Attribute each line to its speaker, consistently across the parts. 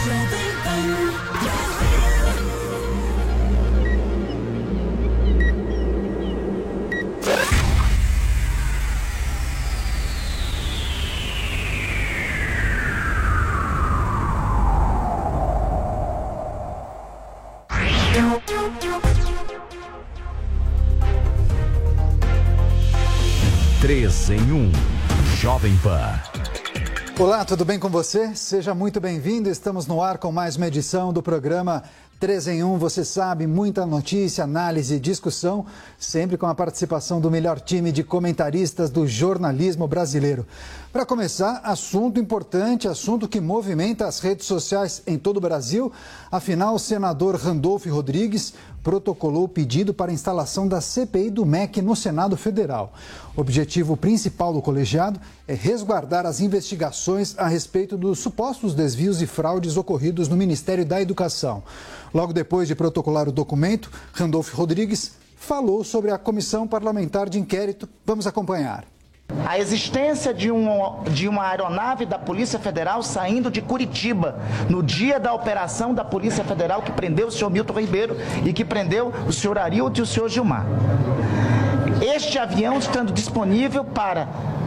Speaker 1: Três em 1, Jovem Pan.
Speaker 2: Olá, tudo bem com você? Seja muito bem-vindo. Estamos no ar com mais uma edição do programa 3 em 1. Você sabe, muita notícia, análise e discussão, sempre com a participação do melhor time de comentaristas do jornalismo brasileiro. Para começar, assunto importante, assunto que movimenta as redes sociais em todo o Brasil. Afinal, o senador Randolfo Rodrigues protocolou o pedido para a instalação da CPI do MEC no Senado Federal. O objetivo principal do colegiado é resguardar as investigações a respeito dos supostos desvios e fraudes ocorridos no Ministério da Educação. Logo depois de protocolar o documento, Randolfo Rodrigues falou sobre a Comissão Parlamentar de Inquérito. Vamos acompanhar.
Speaker 3: A existência de uma aeronave da Polícia Federal saindo de Curitiba, no dia da operação da Polícia Federal que prendeu o senhor Milton Ribeiro e que prendeu o senhor Arilton e o senhor Gilmar. Este avião estando disponível para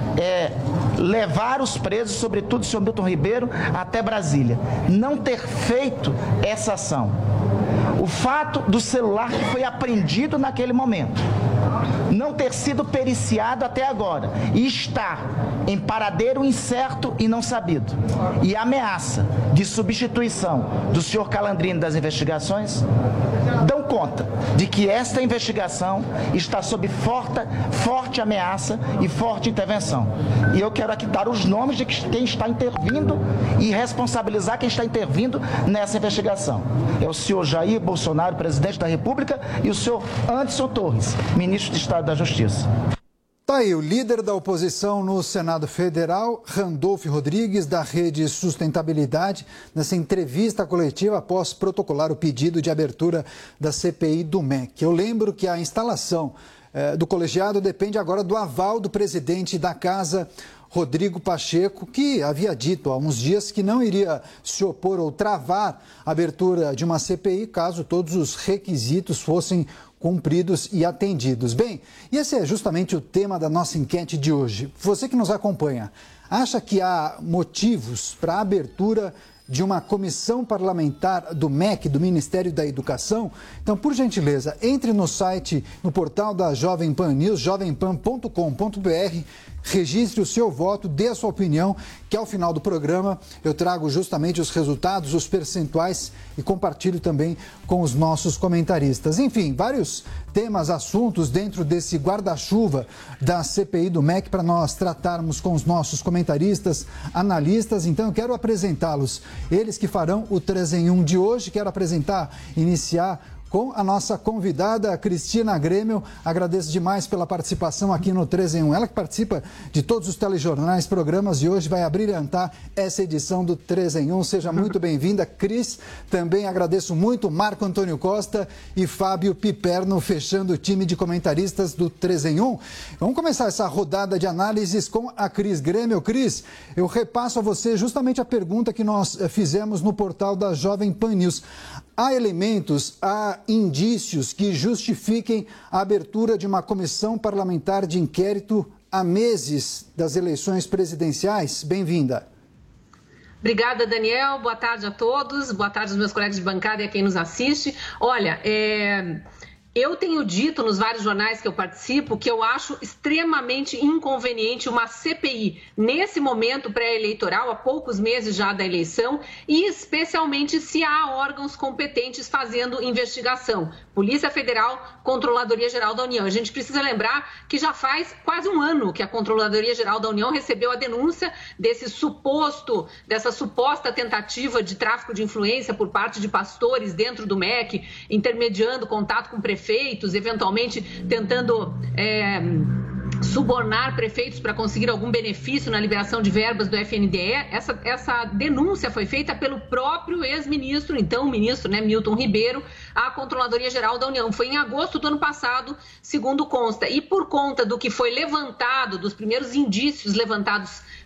Speaker 3: levar os presos, sobretudo o senhor Milton Ribeiro, até Brasília. Não ter feito essa ação. O fato do celular que foi apreendido naquele momento não ter sido periciado até agora e estar em paradeiro incerto e não sabido, e a ameaça de substituição do senhor Calandrino das investigações, dão conta de que esta investigação está sob forte ameaça e forte intervenção. E eu quero aqui dar os nomes de quem está intervindo e responsabilizar quem está intervindo nessa investigação. É o senhor Jair Bolsonaro, presidente da República, e o senhor Anderson Torres, ministro de Estado da Justiça.
Speaker 2: Tá aí o líder da oposição no Senado Federal, Randolfo Rodrigues, da Rede Sustentabilidade, nessa entrevista coletiva após protocolar o pedido de abertura da CPI do MEC. Eu lembro que a instalação do colegiado depende agora do aval do presidente da Casa, Rodrigo Pacheco, que havia dito há uns dias que não iria se opor ou travar a abertura de uma CPI caso todos os requisitos fossem cumpridos e atendidos. Bem, e esse é justamente o tema da nossa enquete de hoje. Você que nos acompanha, acha que há motivos para a abertura de uma comissão parlamentar do MEC, do Ministério da Educação? Então, por gentileza, entre no site, no portal da Jovem Pan News, jovempan.com.br, registre o seu voto, dê a sua opinião, que ao final do programa eu trago justamente os resultados, os percentuais e compartilho também com os nossos comentaristas. Enfim, vários temas, assuntos dentro desse guarda-chuva da CPI do MEC para nós tratarmos com os nossos comentaristas, analistas. Então eu quero apresentá-los, eles que farão o 3 em 1 de hoje. Quero iniciar com a nossa convidada, Cristina Grêmio. Agradeço demais pela participação aqui no 3 em 1. Ela que participa de todos os telejornais, programas, e hoje vai abrilhantar essa edição do 3 em 1. Seja muito bem-vinda, Cris. Também agradeço muito Marco Antônio Costa e Fábio Piperno, fechando o time de comentaristas do 3 em 1. Vamos começar essa rodada de análises com a Cris Grêmio. Cris, eu repasso a você justamente a pergunta que nós fizemos no portal da Jovem Pan News. Há elementos, há indícios que justifiquem a abertura de uma comissão parlamentar de inquérito há meses das eleições presidenciais? Bem-vinda.
Speaker 4: Obrigada, Daniel. Boa tarde a todos. Boa tarde aos meus colegas de bancada e a quem nos assiste. Olha, eu tenho dito nos vários jornais que eu participo que eu acho extremamente inconveniente uma CPI nesse momento pré-eleitoral, há poucos meses já da eleição, e especialmente se há órgãos competentes fazendo investigação. Polícia Federal, Controladoria Geral da União. A gente precisa lembrar que já faz quase um ano que a Controladoria Geral da União recebeu a denúncia dessa suposta tentativa de tráfico de influência por parte de pastores dentro do MEC, intermediando contato com prefeitos, eventualmente tentando subornar prefeitos para conseguir algum benefício na liberação de verbas do FNDE. Essa denúncia foi feita pelo próprio ex-ministro, então o ministro, Milton Ribeiro, à Controladoria Geral da União. Foi em agosto do ano passado, segundo consta. E por conta do que foi levantado, dos primeiros indícios levantados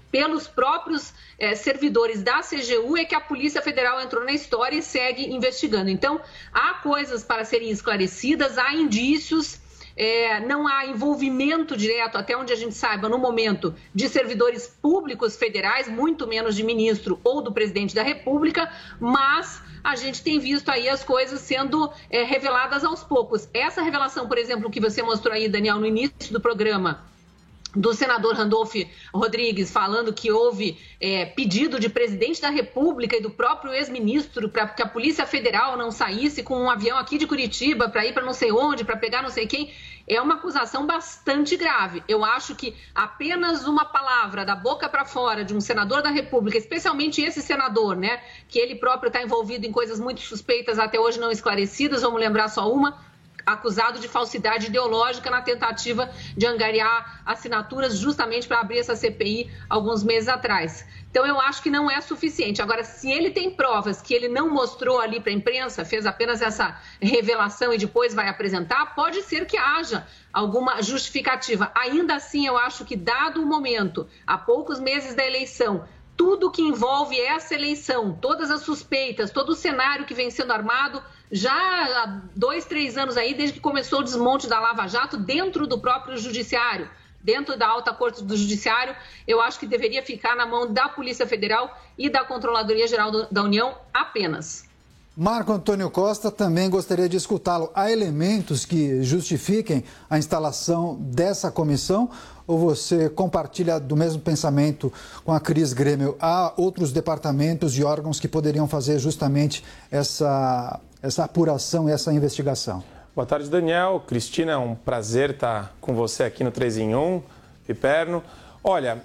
Speaker 4: pelos próprios servidores da CGU é que a Polícia Federal entrou na história e segue investigando. Então, há coisas para serem esclarecidas, há indícios, não há envolvimento direto, até onde a gente saiba, no momento, de servidores públicos federais, muito menos de ministro ou do presidente da República, mas a gente tem visto aí as coisas sendo reveladas aos poucos. Essa revelação, por exemplo, que você mostrou aí, Daniel, no início do programa, do senador Randolph Rodrigues, falando que houve pedido de presidente da República e do próprio ex-ministro para que a Polícia Federal não saísse com um avião aqui de Curitiba para ir para não sei onde, para pegar não sei quem, é uma acusação bastante grave. Eu acho que apenas uma palavra da boca para fora de um senador da República, especialmente esse senador, né, que ele próprio está envolvido em coisas muito suspeitas até hoje não esclarecidas, vamos lembrar só uma, acusado de falsidade ideológica na tentativa de angariar assinaturas justamente para abrir essa CPI alguns meses atrás. Então, eu acho que não é suficiente. Agora, se ele tem provas que ele não mostrou ali para a imprensa, fez apenas essa revelação e depois vai apresentar, pode ser que haja alguma justificativa. Ainda assim, eu acho que, dado o momento, há poucos meses da eleição, tudo que envolve essa eleição, todas as suspeitas, todo o cenário que vem sendo armado, já há 2, 3 anos aí, desde que começou o desmonte da Lava Jato, dentro do próprio judiciário, dentro da alta corte do judiciário, eu acho que deveria ficar na mão da Polícia Federal e da Controladoria Geral da União apenas.
Speaker 2: Marco Antônio Costa, também gostaria de escutá-lo. Há elementos que justifiquem a instalação dessa comissão ou você compartilha do mesmo pensamento com a Cris Grêmio? Há outros departamentos e órgãos que poderiam fazer justamente essa apuração, essa investigação?
Speaker 5: Boa tarde, Daniel. Cristina, é um prazer estar com você aqui no 3 em 1, Piperno. Olha,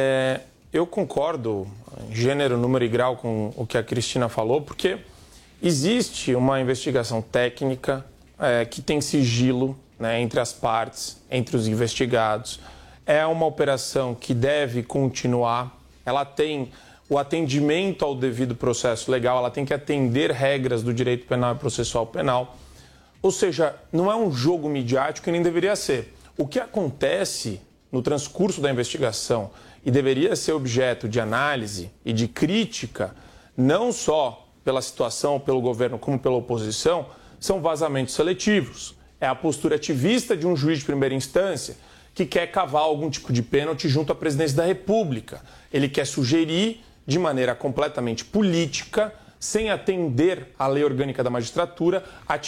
Speaker 5: eu concordo em gênero, número e grau com o que a Cristina falou, porque existe uma investigação técnica que tem sigilo, né, entre as partes, entre os investigados. É uma operação que deve continuar, ela tem o atendimento ao devido processo legal, ela tem que atender regras do direito penal e processual penal. Ou seja, não é um jogo midiático e nem deveria ser. O que acontece no transcurso da investigação e deveria ser objeto de análise e de crítica, não só pela situação, pelo governo, como pela oposição, são vazamentos seletivos. É a postura ativista de um juiz de primeira instância que quer cavar algum tipo de pênalti junto à presidência da República. Ele quer sugerir, de maneira completamente política, sem atender à lei orgânica da magistratura,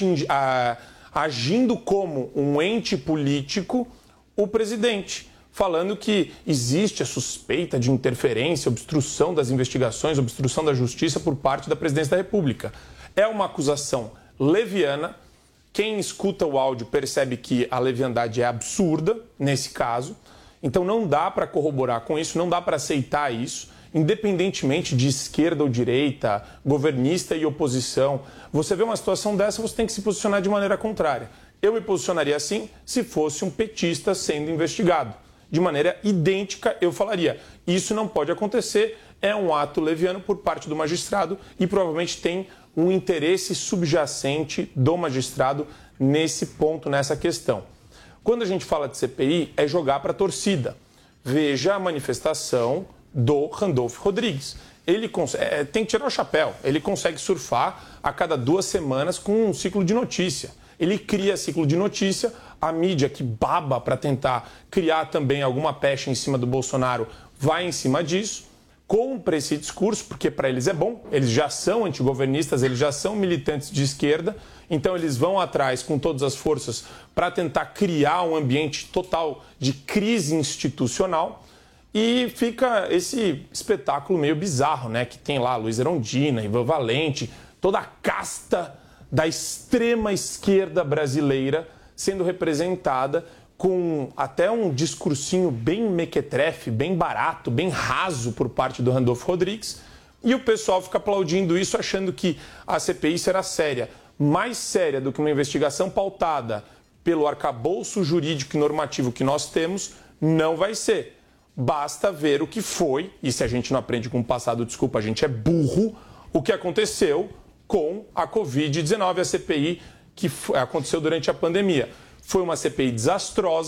Speaker 5: agindo como um ente político, o presidente, falando que existe a suspeita de interferência, obstrução das investigações, obstrução da justiça por parte da presidência da República. É uma acusação leviana. Quem escuta o áudio percebe que a leviandade é absurda nesse caso. Então não dá para corroborar com isso, não dá para aceitar isso, independentemente de esquerda ou direita, governista e oposição. Você vê uma situação dessa, você tem que se posicionar de maneira contrária. Eu me posicionaria assim se fosse um petista sendo investigado. De maneira idêntica, eu falaria, isso não pode acontecer, é um ato leviano por parte do magistrado e provavelmente tem um interesse subjacente do magistrado nesse ponto, nessa questão. Quando a gente fala de CPI, é jogar para a torcida. Veja a manifestação do Randolph Rodrigues. Ele tem que tirar o chapéu, ele consegue surfar a cada 2 semanas com um ciclo de notícia. Ele cria ciclo de notícia, a mídia que baba para tentar criar também alguma pecha em cima do Bolsonaro vai em cima disso, compra esse discurso, porque para eles é bom, eles já são antigovernistas, eles já são militantes de esquerda, então eles vão atrás com todas as forças para tentar criar um ambiente total de crise institucional e fica esse espetáculo meio bizarro, né? Que tem lá Luiz Erundina, Ivan Valente, toda a casta da extrema esquerda brasileira sendo representada com até um discursinho bem mequetrefe, bem barato, bem raso por parte do Randolph Rodrigues. E o pessoal fica aplaudindo isso, achando que a CPI será séria. Mais séria do que uma investigação pautada pelo arcabouço jurídico e normativo que nós temos, não vai ser. Basta ver o que foi, e se a gente não aprende com o passado, desculpa, a gente é burro, o que aconteceu com a Covid-19, a CPI que aconteceu durante a pandemia. Foi uma CPI desastrosa,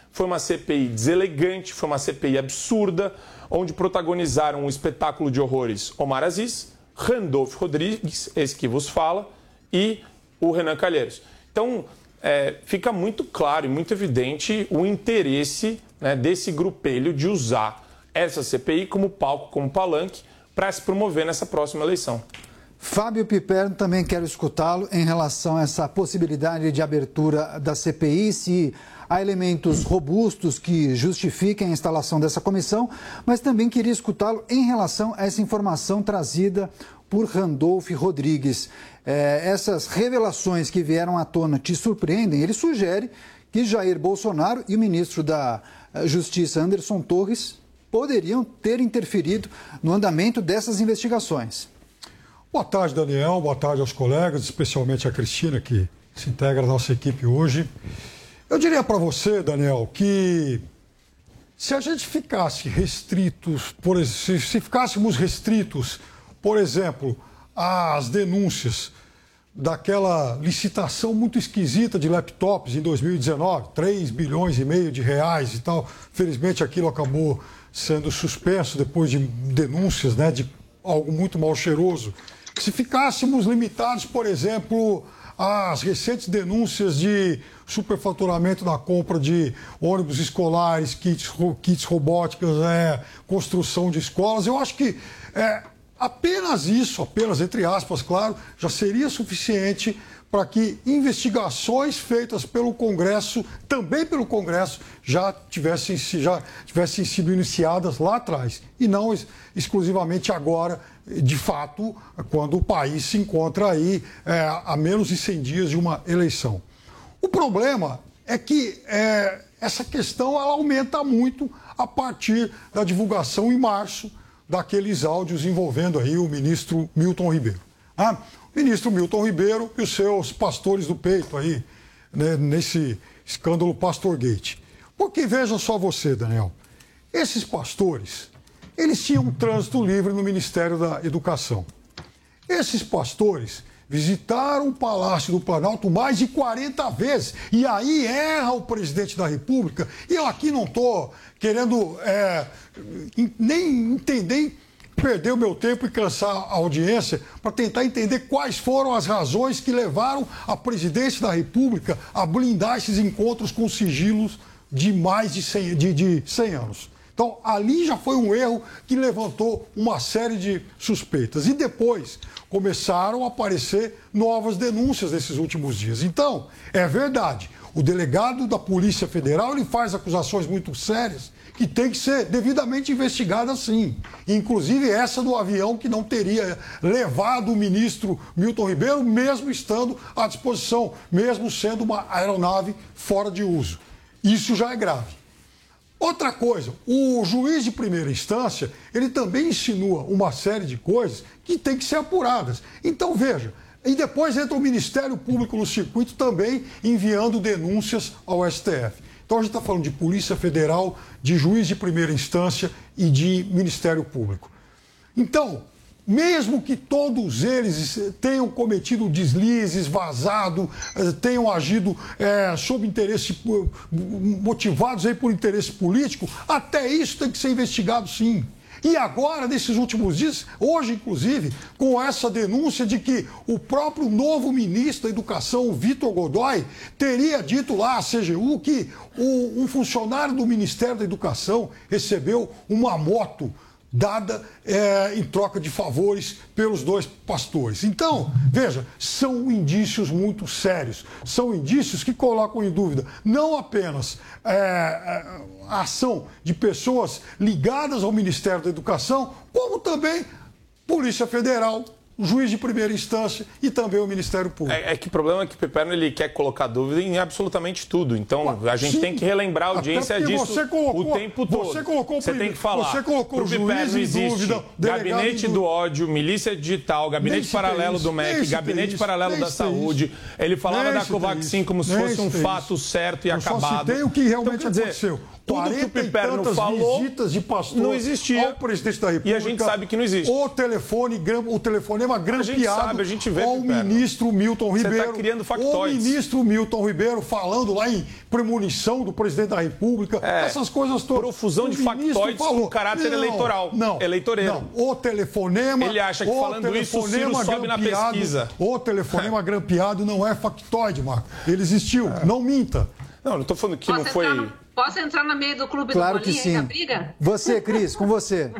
Speaker 5: Foi uma CPI deselegante, foi uma CPI absurda, onde protagonizaram um espetáculo de horrores Omar Aziz, Randolfo Rodrigues, esse que vos fala, e o Renan Calheiros. Então, fica muito claro e muito evidente o interesse, né, desse grupelho de usar essa CPI como palco, como palanque, para se promover nessa próxima eleição.
Speaker 2: Fábio Piperno, também quero escutá-lo em relação a essa possibilidade de abertura da CPI, se há elementos robustos que justifiquem a instalação dessa comissão, mas também queria escutá-lo em relação a essa informação trazida por Randolfo Rodrigues. Essas revelações que vieram à tona te surpreendem? Ele sugere que Jair Bolsonaro e o ministro da Justiça, Anderson Torres, poderiam ter interferido no andamento dessas investigações.
Speaker 6: Boa tarde, Daniel. Boa tarde aos colegas, especialmente a Cristina, que se integra à nossa equipe hoje. Eu diria para você, Daniel, que se a gente ficasse restritos, se ficássemos restritos, por exemplo, às denúncias daquela licitação muito esquisita de laptops em 2019, 3,5 bilhões de reais e tal, felizmente aquilo acabou sendo suspenso depois de denúncias, né, de algo muito mal cheiroso. Se ficássemos limitados, por exemplo, às recentes denúncias de superfaturamento na compra de ônibus escolares, kits robóticas, construção de escolas, eu acho que apenas isso, apenas entre aspas, claro, já seria suficiente para que investigações feitas pelo Congresso, também pelo Congresso, já tivessem sido iniciadas lá atrás. E não exclusivamente agora, de fato, quando o país se encontra aí a menos de 100 dias de uma eleição. O problema é que essa questão ela aumenta muito a partir da divulgação em março daqueles áudios envolvendo aí o ministro Milton Ribeiro. Ministro Milton Ribeiro e os seus pastores do peito aí, né, nesse escândalo Pastorgate. Porque veja só você, Daniel, esses pastores, eles tinham um trânsito livre no Ministério da Educação. Esses pastores visitaram o Palácio do Planalto mais de 40 vezes. E aí erra o presidente da República. E eu aqui não estou querendo nem entender, perder o meu tempo e cansar a audiência para tentar entender quais foram as razões que levaram a presidência da República a blindar esses encontros com sigilos de mais de 100 anos. Então, ali já foi um erro que levantou uma série de suspeitas. E depois começaram a aparecer novas denúncias nesses últimos dias. Então, é verdade, o delegado da Polícia Federal ele faz acusações muito sérias que tem que ser devidamente investigada, sim. Inclusive essa do avião que não teria levado o ministro Milton Ribeiro, mesmo estando à disposição, mesmo sendo uma aeronave fora de uso. Isso já é grave. Outra coisa, o juiz de primeira instância, ele também insinua uma série de coisas que tem que ser apuradas. Então, veja, e depois entra o Ministério Público no circuito também enviando denúncias ao STF. Então, a gente está falando de Polícia Federal, de juiz de primeira instância e de Ministério Público. Então, mesmo que todos eles tenham cometido deslizes, vazado, tenham agido sob interesse, motivados aí por interesse político, até isso tem que ser investigado, sim. E agora, nesses últimos dias, hoje inclusive, com essa denúncia de que o próprio novo ministro da Educação, Vitor Godoy, teria dito lá à CGU que um funcionário do Ministério da Educação recebeu uma moto dada em troca de favores pelos dois pastores. Então, veja, são indícios muito sérios. São indícios que colocam em dúvida não apenas a ação de pessoas ligadas ao Ministério da Educação, como também Polícia Federal, juiz de primeira instância e também o Ministério Público.
Speaker 5: Que o problema é que o Piperno ele quer colocar dúvida em absolutamente tudo. Então, a gente tem que relembrar a audiência disso o tempo todo. Você tem que falar.
Speaker 6: Você colocou o juiz em dúvida,
Speaker 5: gabinete do ódio, milícia digital, gabinete paralelo do MEC, gabinete paralelo da saúde. Ele falava da Covaxin como se fosse um fato certo e acabado.
Speaker 6: Eu só citei o que realmente aconteceu.
Speaker 5: Tudo que o Piperno falou
Speaker 6: visitas de pastor
Speaker 5: não existia.
Speaker 6: ao presidente da República.
Speaker 5: E a gente sabe que não existe.
Speaker 6: O telefonema telefonema grampeado
Speaker 5: a gente vê,
Speaker 6: ao ministro Milton Ribeiro.
Speaker 5: Você está criando factóides.
Speaker 6: O ministro Milton Ribeiro falando lá em premonição do presidente da República, essas coisas todas.
Speaker 5: Profusão de factóides com caráter eleitoral. Eleitoreiro.
Speaker 6: Não, o telefonema...
Speaker 5: Ele acha que falando isso, o Ciro sobe na pesquisa.
Speaker 6: O telefonema grampeado não é factóide, Marco. Ele existiu, não minta.
Speaker 5: Não estou falando que não foi...
Speaker 4: Posso entrar no meio do clube
Speaker 2: claro
Speaker 4: do Bolinha
Speaker 2: que sim.
Speaker 4: Da briga?
Speaker 2: Você, Cris, com você.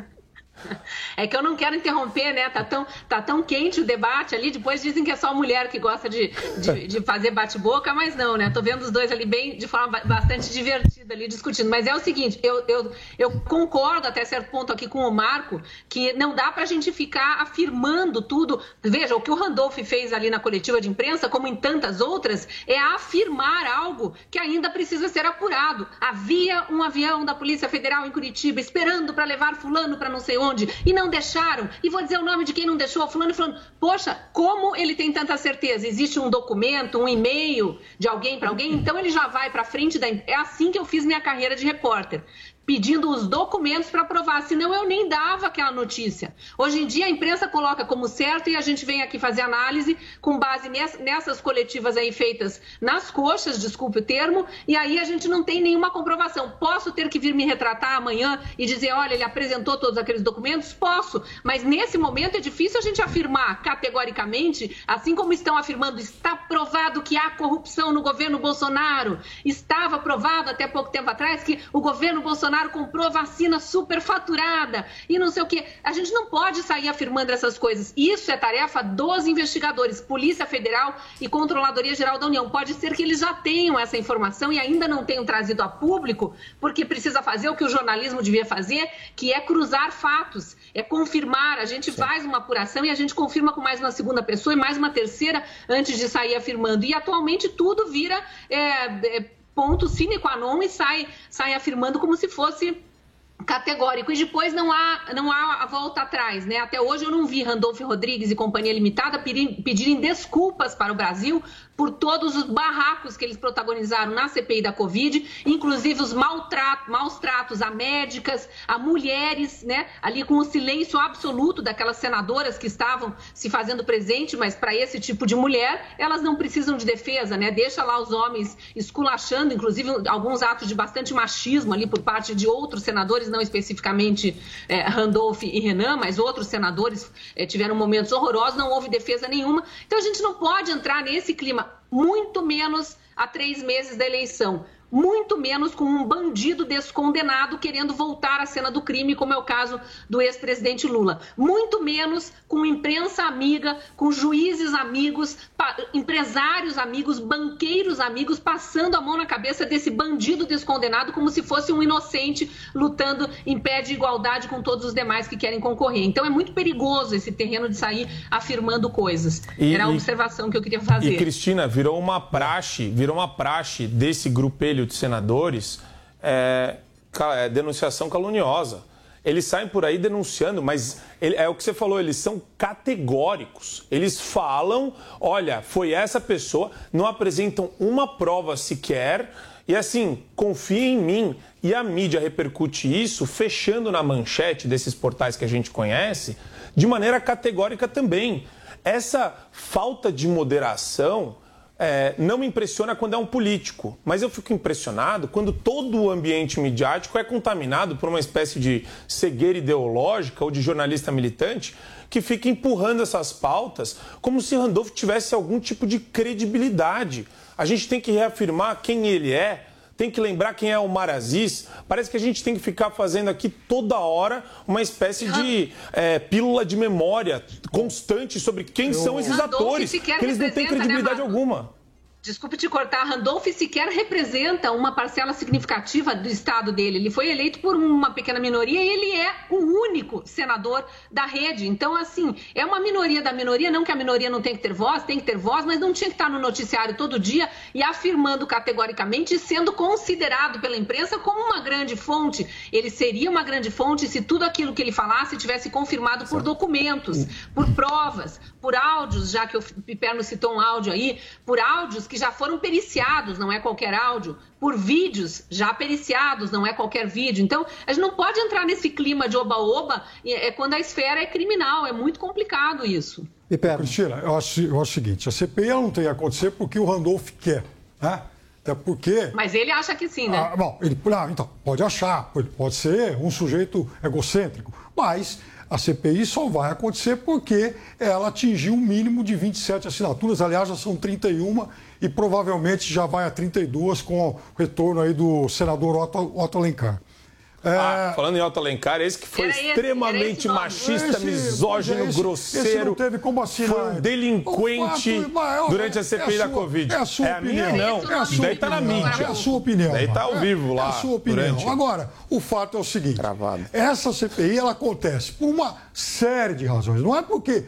Speaker 4: É que eu não quero interromper, né? Tá tão quente o debate ali. Depois dizem que é só mulher que gosta de fazer bate-boca, mas não, né? Tô vendo os dois ali de forma bastante divertida ali discutindo. Mas é o seguinte, eu concordo até certo ponto aqui com o Marco, que não dá pra gente ficar afirmando tudo. Veja, o que o Randolph fez ali na coletiva de imprensa, como em tantas outras, é afirmar algo que ainda precisa ser apurado. Havia um avião da Polícia Federal em Curitiba esperando para levar fulano para não sei onde, e não deixaram, e vou dizer o nome de quem não deixou, fulano e fulano. Poxa, como ele tem tanta certeza? Existe um documento, um e-mail de alguém para alguém, então ele já vai para frente da... É assim que eu fiz minha carreira de repórter, pedindo os documentos para provar, senão eu nem dava aquela notícia. Hoje em dia a imprensa coloca como certo e a gente vem aqui fazer análise com base nessas coletivas aí feitas nas coxas, desculpe o termo, e aí a gente não tem nenhuma comprovação. Posso ter que vir me retratar amanhã e dizer, olha, ele apresentou todos aqueles documentos? Posso, mas nesse momento é difícil a gente afirmar categoricamente, assim como estão afirmando, está provado que há corrupção no governo Bolsonaro, estava provado até pouco tempo atrás que o governo Bolsonaro comprou vacina superfaturada e não sei o quê. A gente não pode sair afirmando essas coisas. Isso é tarefa dos investigadores, Polícia Federal e Controladoria Geral da União. Pode ser que eles já tenham essa informação e ainda não tenham trazido a público, porque precisa fazer o que o jornalismo devia fazer, que é cruzar fatos, é confirmar. A gente faz uma apuração e a gente confirma com mais uma segunda pessoa e mais uma terceira antes de sair afirmando. E atualmente tudo vira... ponto sine qua non e sai afirmando como se fosse categórico. E depois não há a volta atrás, né? Até hoje eu não vi Randolph Rodrigues e Companhia Limitada pedirem desculpas para o Brasil por todos os barracos que eles protagonizaram na CPI da Covid, inclusive os maus tratos a médicas, a mulheres, né? Ali com o silêncio absoluto daquelas senadoras que estavam se fazendo presente, mas para esse tipo de mulher, elas não precisam de defesa, né? Deixa lá os homens esculachando, inclusive alguns atos de bastante machismo ali por parte de outros senadores, não especificamente Randolph e Renan, mas outros senadores tiveram momentos horrorosos, não houve defesa nenhuma. Então a gente não pode entrar nesse clima, muito menos a 3 meses da eleição. Muito menos com um bandido descondenado querendo voltar à cena do crime, como é o caso do ex-presidente Lula. Muito menos com imprensa amiga, com juízes amigos, empresários amigos, banqueiros amigos, passando a mão na cabeça desse bandido descondenado como se fosse um inocente lutando em pé de igualdade com todos os demais que querem concorrer. Então é muito perigoso esse terreno de sair afirmando coisas. Era a observação que eu queria fazer.
Speaker 5: E, Cristina, virou uma praxe desse grupelho de senadores, denunciação caluniosa. Eles saem por aí denunciando, mas é o que você falou, eles são categóricos. Eles falam, olha, foi essa pessoa, não apresentam uma prova sequer e assim, confia em mim. E a mídia repercute isso, fechando na manchete desses portais que a gente conhece, de maneira categórica também. Essa falta de moderação não me impressiona quando é um político, mas eu fico impressionado quando todo o ambiente midiático é contaminado por uma espécie de cegueira ideológica ou de jornalista militante que fica empurrando essas pautas como se Randolph tivesse algum tipo de credibilidade. A gente tem que reafirmar quem ele é, tem que lembrar quem é Omar Aziz. Parece que a gente tem que ficar fazendo aqui toda hora uma espécie de pílula de memória constante sobre quem são esses atores, que eles não têm credibilidade alguma.
Speaker 4: Desculpe te cortar, Randolph sequer representa uma parcela significativa do estado dele. Ele foi eleito por uma pequena minoria e ele é o único senador da rede. Então, assim, é uma minoria da minoria, não que a minoria não tenha que ter voz, tem que ter voz, mas não tinha que estar no noticiário todo dia e afirmando categoricamente e sendo considerado pela imprensa como uma grande fonte. Ele seria uma grande fonte se tudo aquilo que ele falasse tivesse confirmado por documentos, por provas, por áudios, já que o Piperno citou um áudio aí, por áudios que já foram periciados, não é qualquer áudio, por vídeos já periciados, não é qualquer vídeo. Então, a gente não pode entrar nesse clima de oba-oba quando a esfera é criminal, é muito complicado isso.
Speaker 6: Cristina, eu acho o seguinte, a CPI ela não tem que acontecer porque o Randolph quer, né? Até porque...
Speaker 4: Mas ele acha que sim, né?
Speaker 6: Então, pode achar, pode ser um sujeito egocêntrico, mas a CPI só vai acontecer porque ela atingiu um mínimo de 27 assinaturas, aliás, já são 31 e provavelmente já vai a 32 com o retorno aí do senador Otto Alencar.
Speaker 5: Falando em Otto Alencar, esse que foi extremamente machista, misógino, grosseiro,
Speaker 6: esse não teve como assinar.
Speaker 5: Foi um delinquente durante a CPI da Covid.
Speaker 6: É a sua opinião.
Speaker 5: Não.
Speaker 6: É a sua
Speaker 5: Daí tá na mídia.
Speaker 6: É a sua opinião.
Speaker 5: Daí tá ao vivo lá.
Speaker 6: É a sua opinião.
Speaker 5: Durante...
Speaker 6: Agora, o fato é o seguinte.
Speaker 5: Gravado.
Speaker 6: Essa CPI, ela acontece por uma série de razões. Não é porque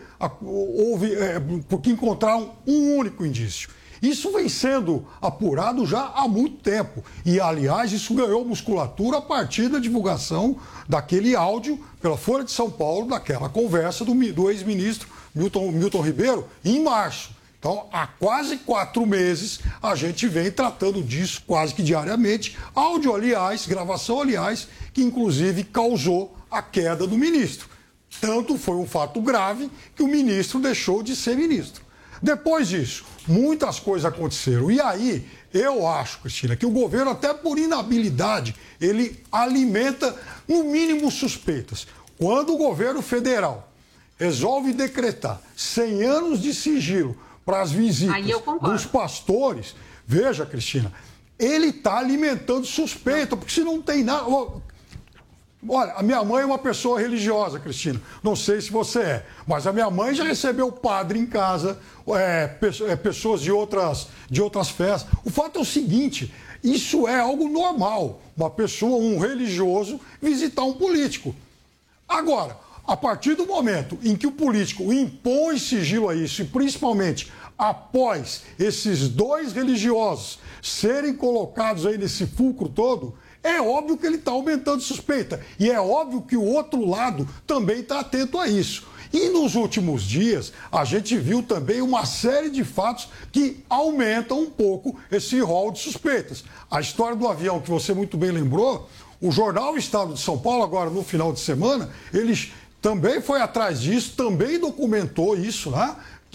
Speaker 6: porque encontraram um único indício. Isso vem sendo apurado já há muito tempo. E, aliás, isso ganhou musculatura a partir da divulgação daquele áudio pela Folha de São Paulo, daquela conversa do ex-ministro Milton Ribeiro, em março. Então, há quase 4 meses, a gente vem tratando disso quase que diariamente. Áudio, aliás, gravação, aliás, que inclusive causou a queda do ministro. Tanto foi um fato grave que o ministro deixou de ser ministro. Depois disso, muitas coisas aconteceram. E aí, eu acho, Cristina, que o governo, até por inabilidade, ele alimenta, no mínimo, suspeitas. Quando o governo federal resolve decretar 100 anos de sigilo para as visitas dos pastores, veja, Cristina, ele está alimentando suspeita, porque se não tem nada... Olha, a minha mãe é uma pessoa religiosa, Cristina. Não sei se você é, mas a minha mãe já recebeu padre em casa, pessoas de outras festas. O fato é o seguinte, isso é algo normal. Uma pessoa, um religioso, visitar um político. Agora, a partir do momento em que o político impõe sigilo a isso, e principalmente após esses 2 religiosos serem colocados aí nesse fulcro todo... É óbvio que ele está aumentando suspeita. E é óbvio que o outro lado também está atento a isso. E nos últimos dias, a gente viu também uma série de fatos que aumentam um pouco esse rol de suspeitas. A história do avião, que você muito bem lembrou, o jornal Estado de São Paulo, agora no final de semana, ele também foi atrás disso, também documentou isso, né?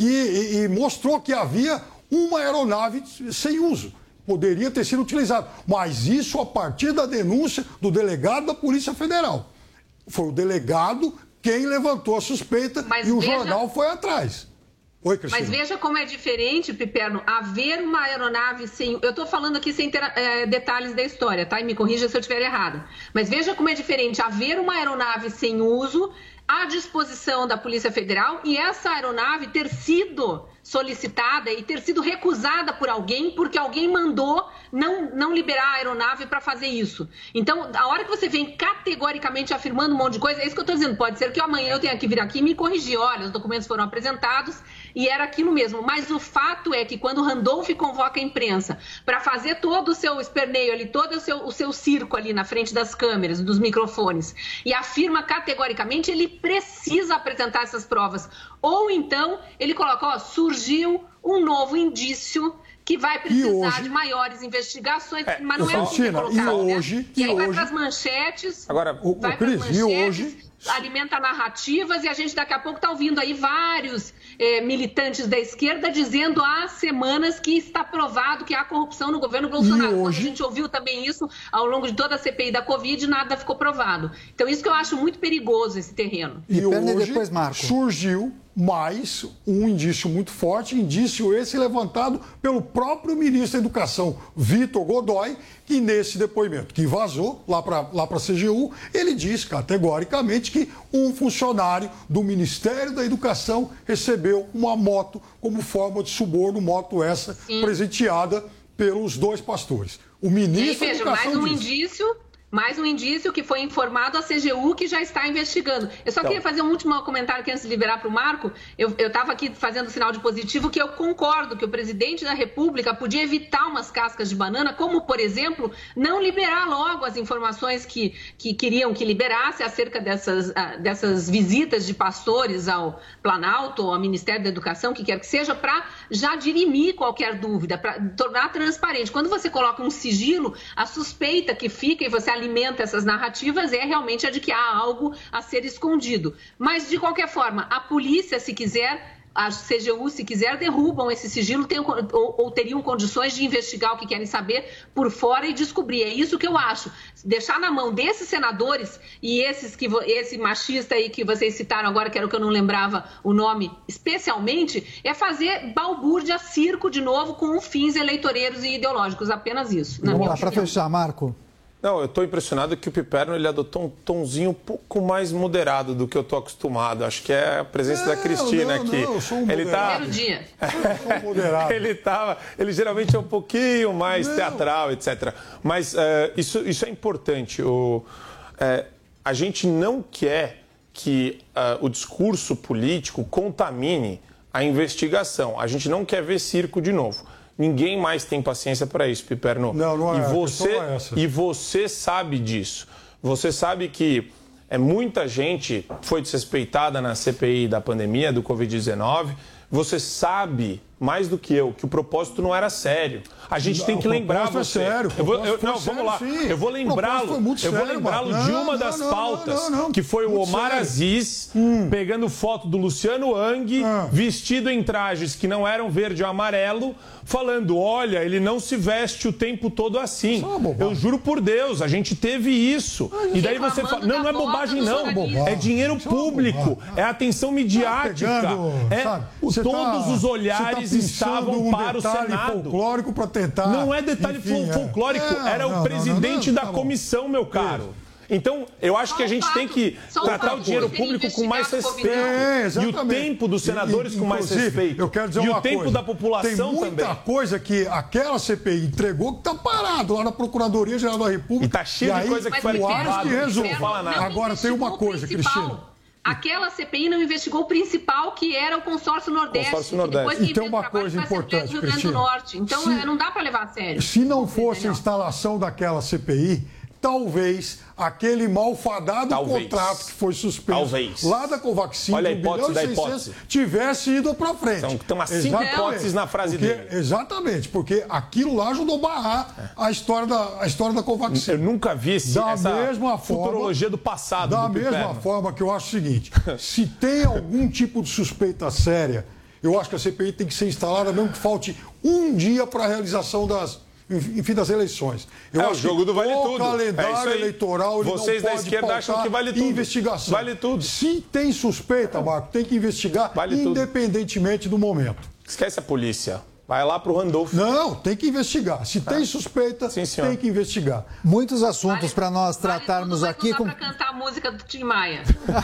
Speaker 6: E mostrou que havia uma aeronave sem uso. Poderia ter sido utilizado. Mas isso a partir da denúncia do delegado da Polícia Federal. Foi o delegado quem levantou a suspeita e o jornal foi atrás. Oi, Cristina.
Speaker 4: Mas veja como é diferente, Piperno, haver uma aeronave sem... Eu estou falando aqui sem ter detalhes da história, tá? E me corrija se eu estiver errada. Mas veja como é diferente haver uma aeronave sem uso à disposição da Polícia Federal e essa aeronave ter sido solicitada e ter sido recusada por alguém porque alguém mandou não liberar a aeronave para fazer isso. Então, a hora que você vem categoricamente afirmando um monte de coisa, é isso que eu estou dizendo. Pode ser que amanhã eu tenha que vir aqui e me corrigir. Olha, os documentos foram apresentados e era aquilo mesmo. Mas o fato é que quando o Randolph convoca a imprensa para fazer todo o seu esperneio ali, todo o seu circo ali na frente das câmeras, dos microfones, e afirma categoricamente, ele precisa apresentar essas provas. Ou então, ele coloca, surgiu um novo indício que vai precisar de maiores investigações, mas não é o que colocado, né? E aí vai para as manchetes, alimenta narrativas e a gente daqui a pouco está ouvindo aí vários militantes da esquerda dizendo há semanas que está provado que há corrupção no governo Bolsonaro. Quando a gente ouviu também isso ao longo de toda a CPI da Covid, nada ficou provado. Então isso que eu acho muito perigoso, esse terreno.
Speaker 6: E hoje surgiu mais um indício muito forte, indício esse levantado pelo próprio ministro da Educação, Vitor Godoy, que nesse depoimento que vazou lá para a CGU, ele diz categoricamente que um funcionário do Ministério da Educação recebeu uma moto como forma de suborno, moto essa presenteada pelos 2 pastores. O ministro da Educação
Speaker 4: mais um indício que foi informado à CGU que já está investigando. Eu só queria fazer um último comentário aqui antes de liberar para o Marco. Eu estava aqui fazendo sinal de positivo que eu concordo que o presidente da República podia evitar umas cascas de banana, como, por exemplo, não liberar logo as informações que queriam que liberasse acerca dessas visitas de pastores ao Planalto ou ao Ministério da Educação, que quer que seja, para já dirimir qualquer dúvida, para tornar transparente. Quando você coloca um sigilo, a suspeita que fica e você alimenta essas narrativas é realmente a de que há algo a ser escondido. Mas, de qualquer forma, a polícia, se quiser, a CGU, se quiser, derrubam esse sigilo ou teriam condições de investigar o que querem saber por fora e descobrir. É isso que eu acho. Deixar na mão desses senadores e esse machista aí que vocês citaram agora, que era o que eu não lembrava o nome especialmente, é fazer balbúrdia, circo de novo com fins eleitoreiros e ideológicos. Apenas isso.
Speaker 2: Vamos lá, para fechar, Marco.
Speaker 5: Não, eu estou impressionado que o Piperno ele adotou um tonzinho um pouco mais moderado do que eu estou acostumado. Acho que é a presença da Cristina aqui.
Speaker 6: Eu sou um moderado.
Speaker 5: Primeiro
Speaker 4: dia.
Speaker 6: Eu sou um moderado.
Speaker 5: Ele geralmente é um pouquinho mais teatral, etc. Mas isso é importante. A gente não quer que o discurso político contamine a investigação. A gente não quer ver circo de novo. Ninguém mais tem paciência para isso, Piperno.
Speaker 6: Não é.
Speaker 5: E você sabe disso. Você sabe que muita gente foi desrespeitada na CPI da pandemia, do Covid-19. Você sabe, mais do que eu, que o propósito não era sério. A gente tem que lembrar você.
Speaker 6: Sério,
Speaker 5: vamos lá. Eu vou lembrá-lo de uma das pautas, que foi o Omar Aziz pegando foto do Luciano Hang, vestido em trajes que não eram verde ou amarelo, falando, olha, ele não se veste o tempo todo assim. Eu juro por Deus, a gente teve isso. E daí você fala, não é bobagem não, é dinheiro público, é atenção midiática, todos os olhares estavam para o Senado.
Speaker 6: Folclórico para tentar.
Speaker 5: Não é detalhe folclórico, era o presidente da comissão, meu caro. Então, eu acho que a gente tem que tratar o dinheiro público com mais respeito. E o tempo dos senadores com mais respeito.
Speaker 6: Eu quero dizer
Speaker 5: e
Speaker 6: uma
Speaker 5: o tempo
Speaker 6: coisa.
Speaker 5: da população
Speaker 6: também. Tem muita coisa que aquela CPI entregou que está parado lá na Procuradoria-Geral da República.
Speaker 5: E está cheio de coisa que foi arquivada.
Speaker 6: Não fala nada. Agora tem uma coisa, Cristina.
Speaker 4: Aquela CPI não investigou o principal, que era o consórcio Nordeste. Depois que
Speaker 6: tem uma coisa importante, Cristina.
Speaker 4: Então, não dá para levar a sério.
Speaker 6: Se não fosse a instalação daquela CPI, talvez aquele malfadado contrato que foi suspenso lá da Covaxin,
Speaker 5: olha a hipótese da hipótese,
Speaker 6: tivesse ido para frente.
Speaker 5: Então, umas 5 hipóteses na frase dele.
Speaker 6: Exatamente, porque aquilo lá ajudou a barrar a história da Covaxin.
Speaker 5: Eu nunca vi essa futurologia do passado.
Speaker 6: Da mesma forma que eu acho o seguinte, se tem algum tipo de suspeita séria, eu acho que a CPI tem que ser instalada, mesmo que falte um dia para a realização das eleições. Eu acho
Speaker 5: o jogo do vale tudo.
Speaker 6: O calendário eleitoral ele
Speaker 5: vocês
Speaker 6: não
Speaker 5: da
Speaker 6: pode
Speaker 5: esquerda acham que vale tudo.
Speaker 6: Investigação.
Speaker 5: Vale tudo.
Speaker 6: Se tem suspeita, Marco, tem que investigar independentemente do momento.
Speaker 5: Esquece a polícia. Vai lá para o Randolph.
Speaker 6: Não, tem que investigar. Se tem suspeita, tem que investigar.
Speaker 2: Muitos assuntos para nós tratarmos aqui.
Speaker 4: Não dá para cantar a música do Tim Maia.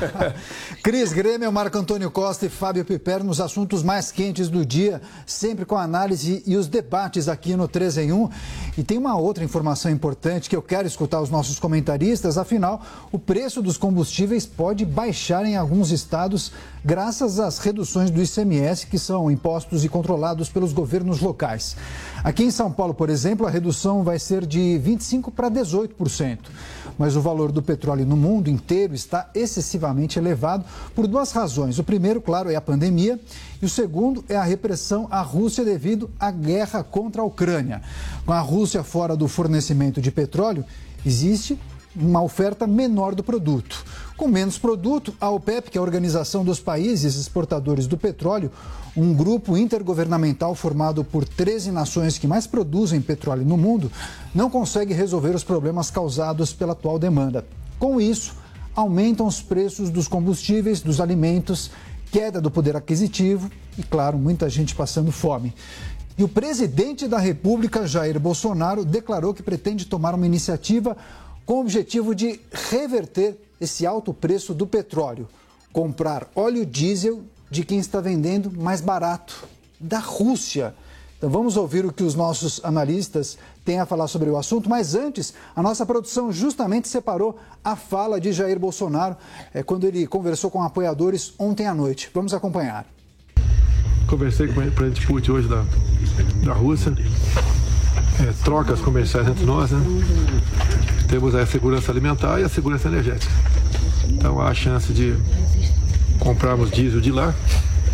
Speaker 2: Cris Grêmio, Marco Antônio Costa e Fábio Piperno nos assuntos mais quentes do dia, sempre com a análise e os debates aqui no 3 em 1. E tem uma outra informação importante que eu quero escutar os nossos comentaristas. Afinal, o preço dos combustíveis pode baixar em alguns estados graças às reduções do ICMS, que são impostos e controlados pelos governos locais. Aqui em São Paulo, por exemplo, a redução vai ser de 25% para 18%. Mas o valor do petróleo no mundo inteiro está excessivamente elevado por duas razões. O primeiro, claro, é a pandemia e o segundo é a repressão à Rússia devido à guerra contra a Ucrânia. Com a Rússia fora do fornecimento de petróleo, existe uma oferta menor do produto. Com menos produto, a OPEP, que é a Organização dos Países Exportadores do Petróleo, um grupo intergovernamental formado por 13 nações que mais produzem petróleo no mundo, não consegue resolver os problemas causados pela atual demanda. Com isso, aumentam os preços dos combustíveis, dos alimentos, queda do poder aquisitivo e, claro, muita gente passando fome. E o presidente da República, Jair Bolsonaro, declarou que pretende tomar uma iniciativa com o objetivo de reverter esse alto preço do petróleo, comprar óleo diesel de quem está vendendo mais barato, da Rússia. Então vamos ouvir o que os nossos analistas têm a falar sobre o assunto, mas antes, a nossa produção justamente separou a fala de Jair Bolsonaro quando ele conversou com apoiadores ontem à noite. Vamos acompanhar.
Speaker 7: Conversei com o presidente Putin hoje da Rússia, trocas comerciais entre nós, né? Temos a segurança alimentar e a segurança energética. Então há a chance de comprarmos diesel de lá.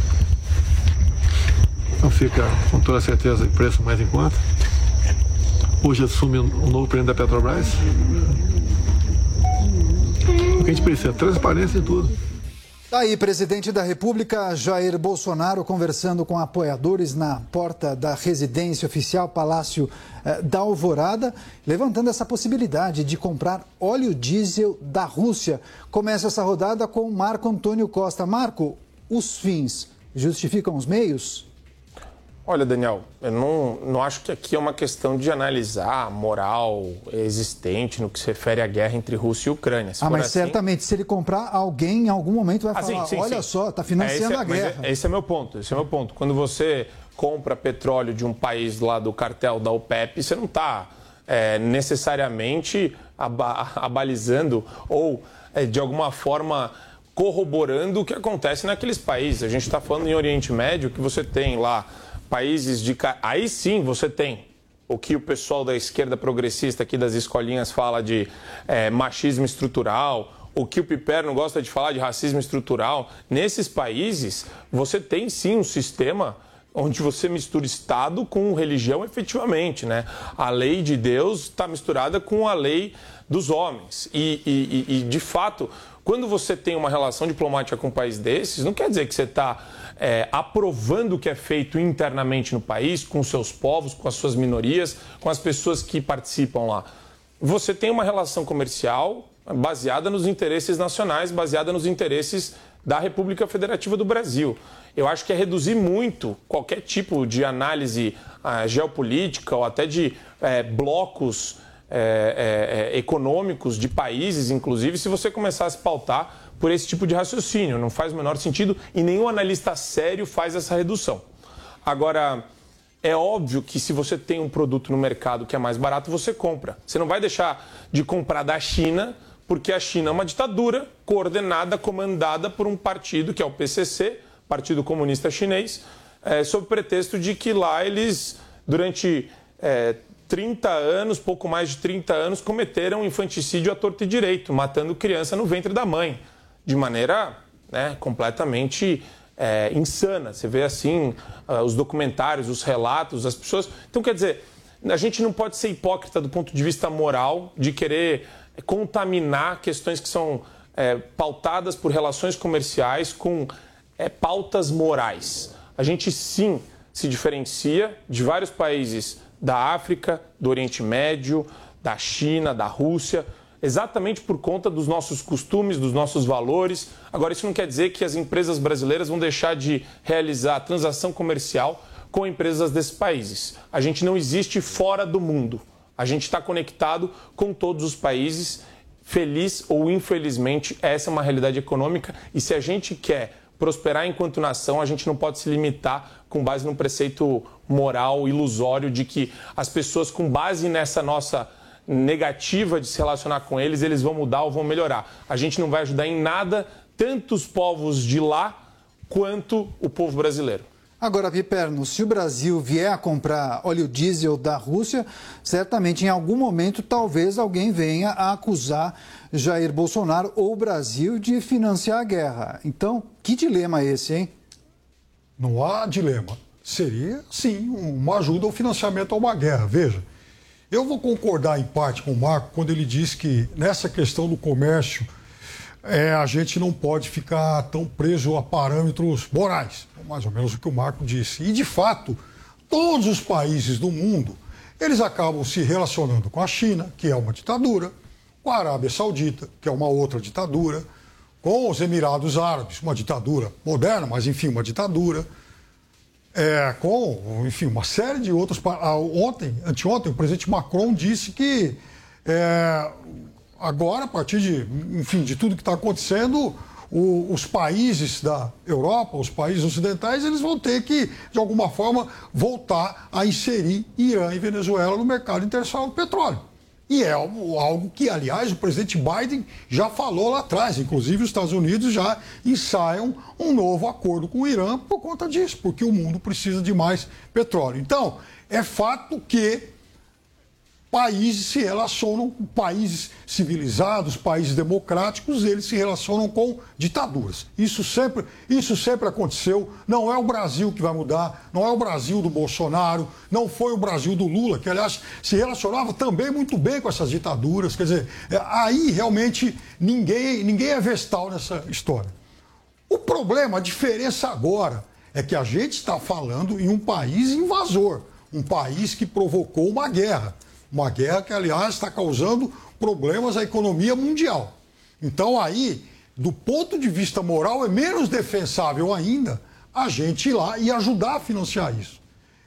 Speaker 7: Então fica com toda certeza o preço mais em conta. Hoje assume um novo presidente da Petrobras. O que a gente precisa? Transparência em tudo.
Speaker 2: Aí, presidente da República, Jair Bolsonaro, conversando com apoiadores na porta da residência oficial Palácio da Alvorada, levantando essa possibilidade de comprar óleo diesel da Rússia. Começa essa rodada com Marco Antônio Costa. Marco, os fins justificam os meios?
Speaker 5: Olha, Daniel, eu não acho que aqui é uma questão de analisar a moral existente no que se refere à guerra entre Rússia e Ucrânia.
Speaker 2: Mas certamente, se ele comprar, alguém em algum momento vai falar, olha só, está financiando a guerra.
Speaker 5: Esse é meu ponto, Quando você compra petróleo de um país lá do cartel da OPEP, você não está necessariamente abalizando ou, de alguma forma, corroborando o que acontece naqueles países. A gente está falando em Oriente Médio, que você tem lá países de... Aí sim você tem o que o pessoal da esquerda progressista aqui das escolinhas fala de machismo estrutural, o que o Piperno gosta de falar de racismo estrutural. Nesses países, você tem sim um sistema onde você mistura Estado com religião efetivamente, né? A lei de Deus está misturada com a lei dos homens. E de fato, quando você tem uma relação diplomática com um país desses, não quer dizer que você está aprovando o que é feito internamente no país, com os seus povos, com as suas minorias, com as pessoas que participam lá. Você tem uma relação comercial baseada nos interesses nacionais, baseada nos interesses da República Federativa do Brasil. Eu acho que é reduzir muito qualquer tipo de análise geopolítica ou até de blocos econômicos de países, inclusive, se você começar a se pautar por esse tipo de raciocínio. Não faz o menor sentido e nenhum analista sério faz essa redução. Agora, é óbvio que se você tem um produto no mercado que é mais barato, você compra. Você não vai deixar de comprar da China, porque a China é uma ditadura coordenada, comandada por um partido, que é o PCC, Partido Comunista Chinês, sob pretexto de que lá eles, durante 30 anos, pouco mais de 30 anos, cometeram infanticídio à torto e direito, matando criança no ventre da mãe, de maneira completamente insana. Você vê assim os documentários, os relatos, as pessoas... Então, quer dizer, a gente não pode ser hipócrita do ponto de vista moral, de querer contaminar questões que são pautadas por relações comerciais com pautas morais. A gente, sim, se diferencia de vários países da África, do Oriente Médio, da China, da Rússia, exatamente por conta dos nossos costumes, dos nossos valores. Agora, isso não quer dizer que as empresas brasileiras vão deixar de realizar transação comercial com empresas desses países. A gente não existe fora do mundo. A gente está conectado com todos os países. Feliz ou infelizmente, essa é uma realidade econômica. E se a gente quer prosperar enquanto nação, a gente não pode se limitar com base num preceito moral ilusório de que as pessoas, com base nessa nossa negativa de se relacionar com eles, eles vão mudar ou vão melhorar. A gente não vai ajudar em nada tanto os povos de lá quanto o povo brasileiro.
Speaker 2: Agora, Piperno, se o Brasil vier a comprar óleo diesel da Rússia, certamente em algum momento talvez alguém venha a acusar Jair Bolsonaro ou o Brasil de financiar a guerra. Então, que dilema é esse, hein?
Speaker 6: Não há dilema. Seria, sim, uma ajuda ao financiamento a uma guerra. Veja, eu vou concordar em parte com o Marco quando ele diz que nessa questão do comércio a gente não pode ficar tão preso a parâmetros morais. Mais ou menos o que o Marco disse. E, de fato, todos os países do mundo, eles acabam se relacionando com a China, que é uma ditadura, com a Arábia Saudita, que é uma outra ditadura, com os Emirados Árabes, uma ditadura moderna, mas, enfim, uma ditadura, com, enfim, uma série de outros... Anteontem, o presidente Macron disse que agora, a partir de tudo que está acontecendo, os países da Europa, os países ocidentais, eles vão ter que, de alguma forma, voltar a inserir Irã e Venezuela no mercado internacional do petróleo. E é algo que, aliás, o presidente Biden já falou lá atrás. Inclusive, os Estados Unidos já ensaiam um novo acordo com o Irã por conta disso, porque o mundo precisa de mais petróleo. Então, é fato que países se relacionam com países civilizados, países democráticos, eles se relacionam com ditaduras. Isso sempre aconteceu. Não é o Brasil que vai mudar, não é o Brasil do Bolsonaro, não foi o Brasil do Lula, que, aliás, se relacionava também muito bem com essas ditaduras. Quer dizer, aí realmente ninguém é vestal nessa história. O problema, a diferença agora, é que a gente está falando em um país invasor, um país que provocou uma guerra que, aliás, está causando problemas à economia mundial. Então, aí, do ponto de vista moral, é menos defensável ainda a gente ir lá e ajudar a financiar isso.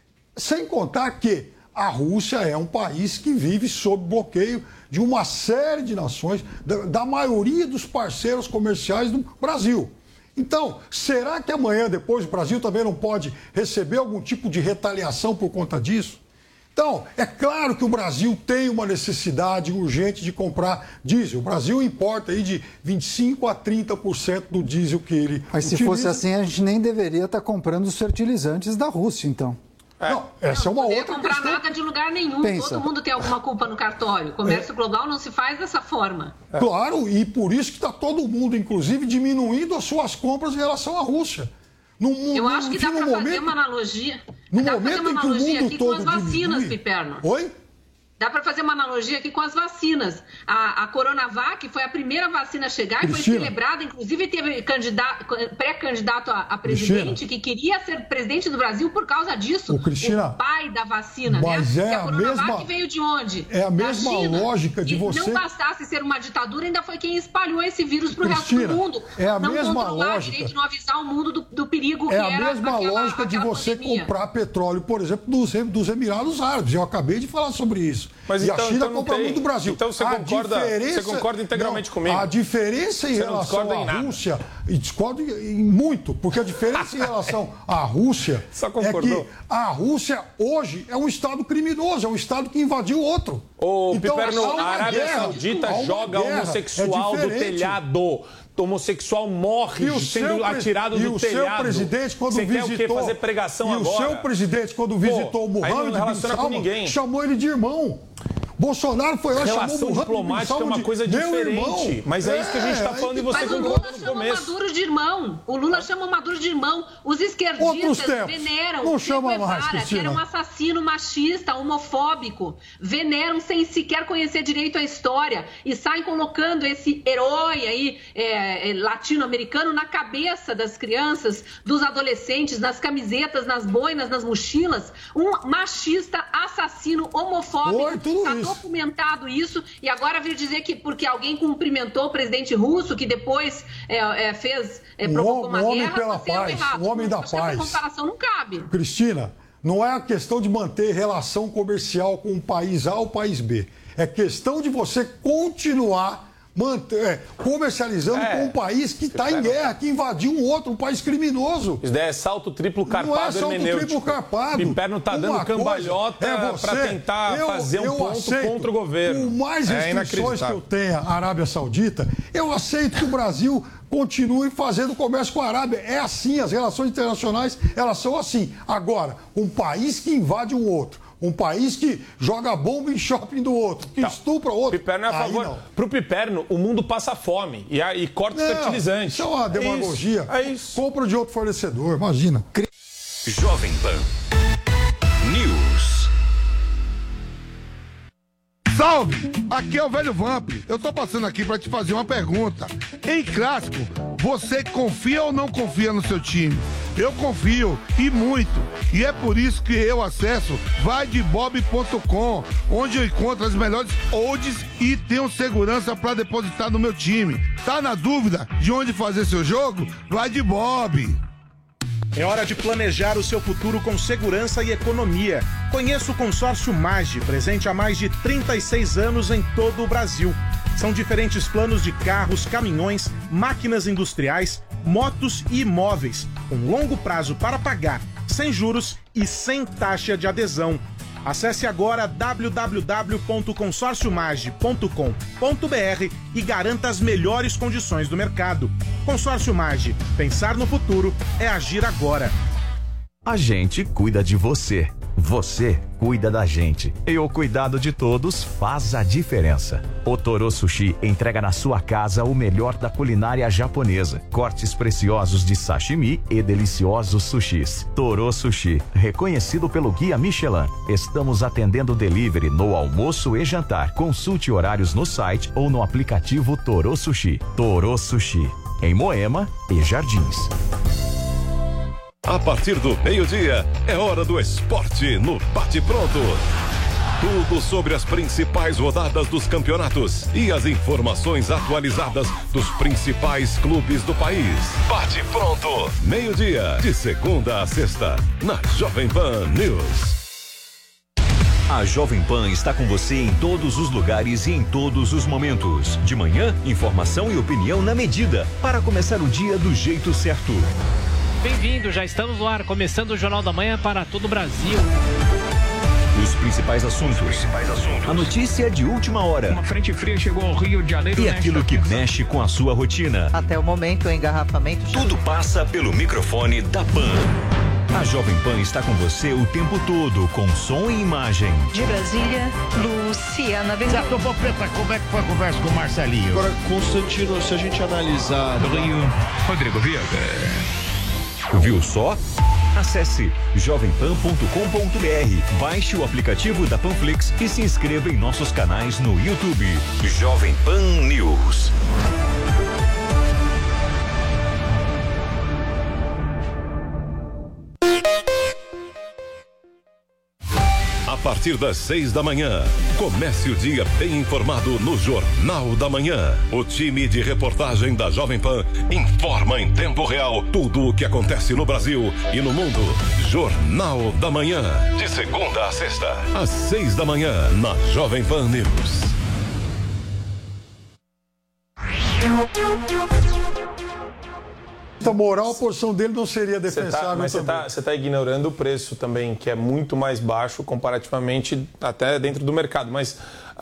Speaker 6: Sem contar que a Rússia é um país que vive sob bloqueio de uma série de nações, da maioria dos parceiros comerciais do Brasil. Então, será que amanhã, depois, o Brasil também não pode receber algum tipo de retaliação por conta disso? Então, é claro que o Brasil tem uma necessidade urgente de comprar diesel. O Brasil importa aí de 25% a 30% do diesel que ele
Speaker 2: Mas se fosse assim, a gente nem deveria estar comprando os fertilizantes da Rússia, então.
Speaker 6: Não, essa é uma outra questão.
Speaker 4: Não comprar nada de lugar nenhum.
Speaker 2: Pensa.
Speaker 4: Todo mundo tem alguma culpa no cartório. O comércio global não se faz dessa forma.
Speaker 6: Claro, e por isso que está todo mundo, inclusive, diminuindo as suas compras em relação à Rússia.
Speaker 4: Eu acho que dá para fazer uma analogia. Dá para fazer uma analogia aqui com as vacinas, Piperno.
Speaker 6: Oi?
Speaker 4: Dá para fazer uma analogia aqui com as vacinas. A Coronavac foi a primeira vacina a chegar e foi celebrada. Inclusive, teve pré-candidato a presidente que queria ser presidente do Brasil por causa disso. O pai da vacina,
Speaker 6: mas
Speaker 4: né? A Coronavac veio de onde?
Speaker 6: É a mesma lógica de você...
Speaker 4: Não bastasse ser uma ditadura, ainda foi quem espalhou esse vírus para o resto do mundo.
Speaker 6: É a
Speaker 4: não
Speaker 6: mesma
Speaker 4: controlar
Speaker 6: lógica.
Speaker 4: direito, não avisar o mundo do perigo que era
Speaker 6: a mesma lógica de você comprar petróleo, por exemplo, dos Emirados Árabes. Eu acabei de falar sobre isso.
Speaker 5: Mas
Speaker 6: e a China compra muito do Brasil.
Speaker 5: Então você concorda integralmente comigo?
Speaker 6: A diferença em relação à Rússia, e discordo em muito, porque a diferença em relação à Rússia é que a Rússia hoje é um Estado criminoso, é um Estado que invadiu outro.
Speaker 5: Então, Piperno, a Arábia Saudita joga homossexual do telhado. Homossexual morre sendo atirado do telhado.
Speaker 6: E o seu presidente, quando visitou...
Speaker 5: Você quer o quê? Fazer pregação agora?
Speaker 6: E o seu presidente, quando visitou o Mohamed bin Salman, chamou ele de irmão. Bolsonaro foi lá e chamou o
Speaker 5: Relação diplomática é uma coisa diferente. Mas é isso que a gente está falando e você concorda no começo.
Speaker 4: O Lula chama o Maduro de irmão. Os esquerdistas veneram
Speaker 6: não chama mais,
Speaker 4: que era um assassino machista, homofóbico. Veneram sem sequer conhecer direito a história. E saem colocando esse herói aí latino-americano na cabeça das crianças, dos adolescentes, nas camisetas, nas boinas, nas mochilas. Um machista, assassino, homofóbico. Está documentado isso, e agora vir dizer que porque alguém cumprimentou o presidente russo, que depois provocou uma guerra, você é errado.
Speaker 6: O homem da paz.
Speaker 4: Essa comparação não cabe.
Speaker 6: Cristina, não é a questão de manter relação comercial com o país A ou o país B. É questão de você continuar comercializando com um país que está em guerra, que invadiu um outro, um país criminoso.
Speaker 5: Isso daí é salto triplo carpado hermenêutico.
Speaker 6: Não é salto triplo carpado.
Speaker 5: Piperno está dando cambalhota para tentar fazer um ponto contra o governo.
Speaker 6: Por mais restrições que eu tenha à Arábia Saudita, eu aceito que o Brasil continue fazendo comércio com a Arábia. É assim, as relações internacionais, elas são assim. Agora, um país que invade um outro, um país que joga bomba em shopping do outro, que estupra outro.
Speaker 5: Piperno é a favor. Para o Piperno, o mundo passa fome e corta fertilizante.
Speaker 6: Isso é uma demagogia.
Speaker 5: É isso.
Speaker 6: Compra de outro fornecedor, imagina.
Speaker 1: Jovem Pan News.
Speaker 8: Salve! Aqui é o Velho Vamp. Eu tô passando aqui pra te fazer uma pergunta. Em clássico, você confia ou não confia no seu time? Eu confio, e muito. E é por isso que eu acesso vaidebob.com, onde eu encontro as melhores odds e tenho segurança para depositar no meu time. Tá na dúvida de onde fazer seu jogo? Vai de Bob.
Speaker 9: É hora de planejar o seu futuro com segurança e economia. Conheça o Consórcio Mage, presente há mais de 36 anos em todo o Brasil. São diferentes planos de carros, caminhões, máquinas industriais, motos e imóveis, com longo prazo para pagar, sem juros e sem taxa de adesão. Acesse agora www.consorciomage.com.br e garanta as melhores condições do mercado. Consórcio Mage. Pensar no futuro é agir agora.
Speaker 1: A gente cuida de você. Você cuida da gente. E o cuidado de todos faz a diferença. O Toro Sushi entrega na sua casa o melhor da culinária japonesa. Cortes preciosos de sashimi e deliciosos sushis. Toro Sushi, reconhecido pelo Guia Michelin. Estamos atendendo delivery no almoço e jantar. Consulte horários no site ou no aplicativo Toro Sushi. Toro Sushi. em Moema e Jardins.
Speaker 10: A partir do meio-dia, é hora do esporte no Bate Pronto. Tudo sobre as principais rodadas dos campeonatos e as informações atualizadas dos principais clubes do país. Bate Pronto, meio-dia, de segunda a sexta, na Jovem Pan News.
Speaker 11: A Jovem Pan está com você em todos os lugares e em todos os momentos. De manhã, informação e opinião na medida, para começar o dia do jeito certo.
Speaker 12: Bem-vindo, já estamos no ar, começando o Jornal da Manhã para todo o Brasil.
Speaker 11: Os principais assuntos. A notícia de última hora.
Speaker 13: Uma frente fria chegou ao Rio de Janeiro.
Speaker 11: E aquilo que mexe com a sua rotina.
Speaker 14: Até o momento, o engarrafamento...
Speaker 11: Tudo passa pelo microfone da Pan. A Jovem Pan está com você o tempo todo, com som e imagem.
Speaker 15: De Brasília, Luciana Bezerra.
Speaker 16: Preta, como é que foi a conversa com o Marcelinho?
Speaker 17: Agora, Constantino, se a gente analisar...
Speaker 13: Do Rio, Rodrigo Viega.
Speaker 11: Viu só? Acesse jovempan.com.br, baixe o aplicativo da Panflix e se inscreva em nossos canais no YouTube. Jovem Pan News.
Speaker 10: A partir das 6 da manhã, comece o dia bem informado no Jornal da Manhã. O time de reportagem da Jovem Pan informa em tempo real tudo o que acontece no Brasil e no mundo. Jornal da Manhã, de segunda a sexta, às 6 da manhã, na Jovem Pan News.
Speaker 6: Moral, a posição dele não seria defensável.
Speaker 5: Mas você está ignorando o preço também, que é muito mais baixo comparativamente até dentro do mercado. Mas,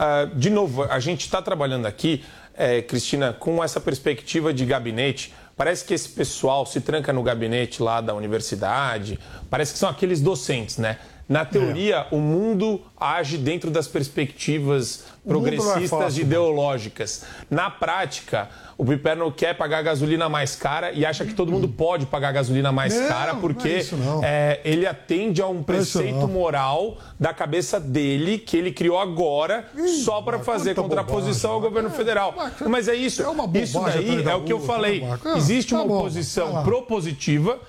Speaker 5: de novo, a gente está trabalhando aqui, Cristina, com essa perspectiva de gabinete. Parece que esse pessoal se tranca no gabinete lá da universidade, parece que são aqueles docentes, né? Na teoria, o mundo age dentro das perspectivas progressistas e ideológicas. Na prática, o Piperno quer pagar a gasolina mais cara e acha que todo mundo pode pagar a gasolina mais cara porque ele atende a um preceito moral da cabeça dele que ele criou agora só para fazer contraposição ao governo federal. Mas é isso. Isso daí é o que eu falei. Existe uma oposição propositiva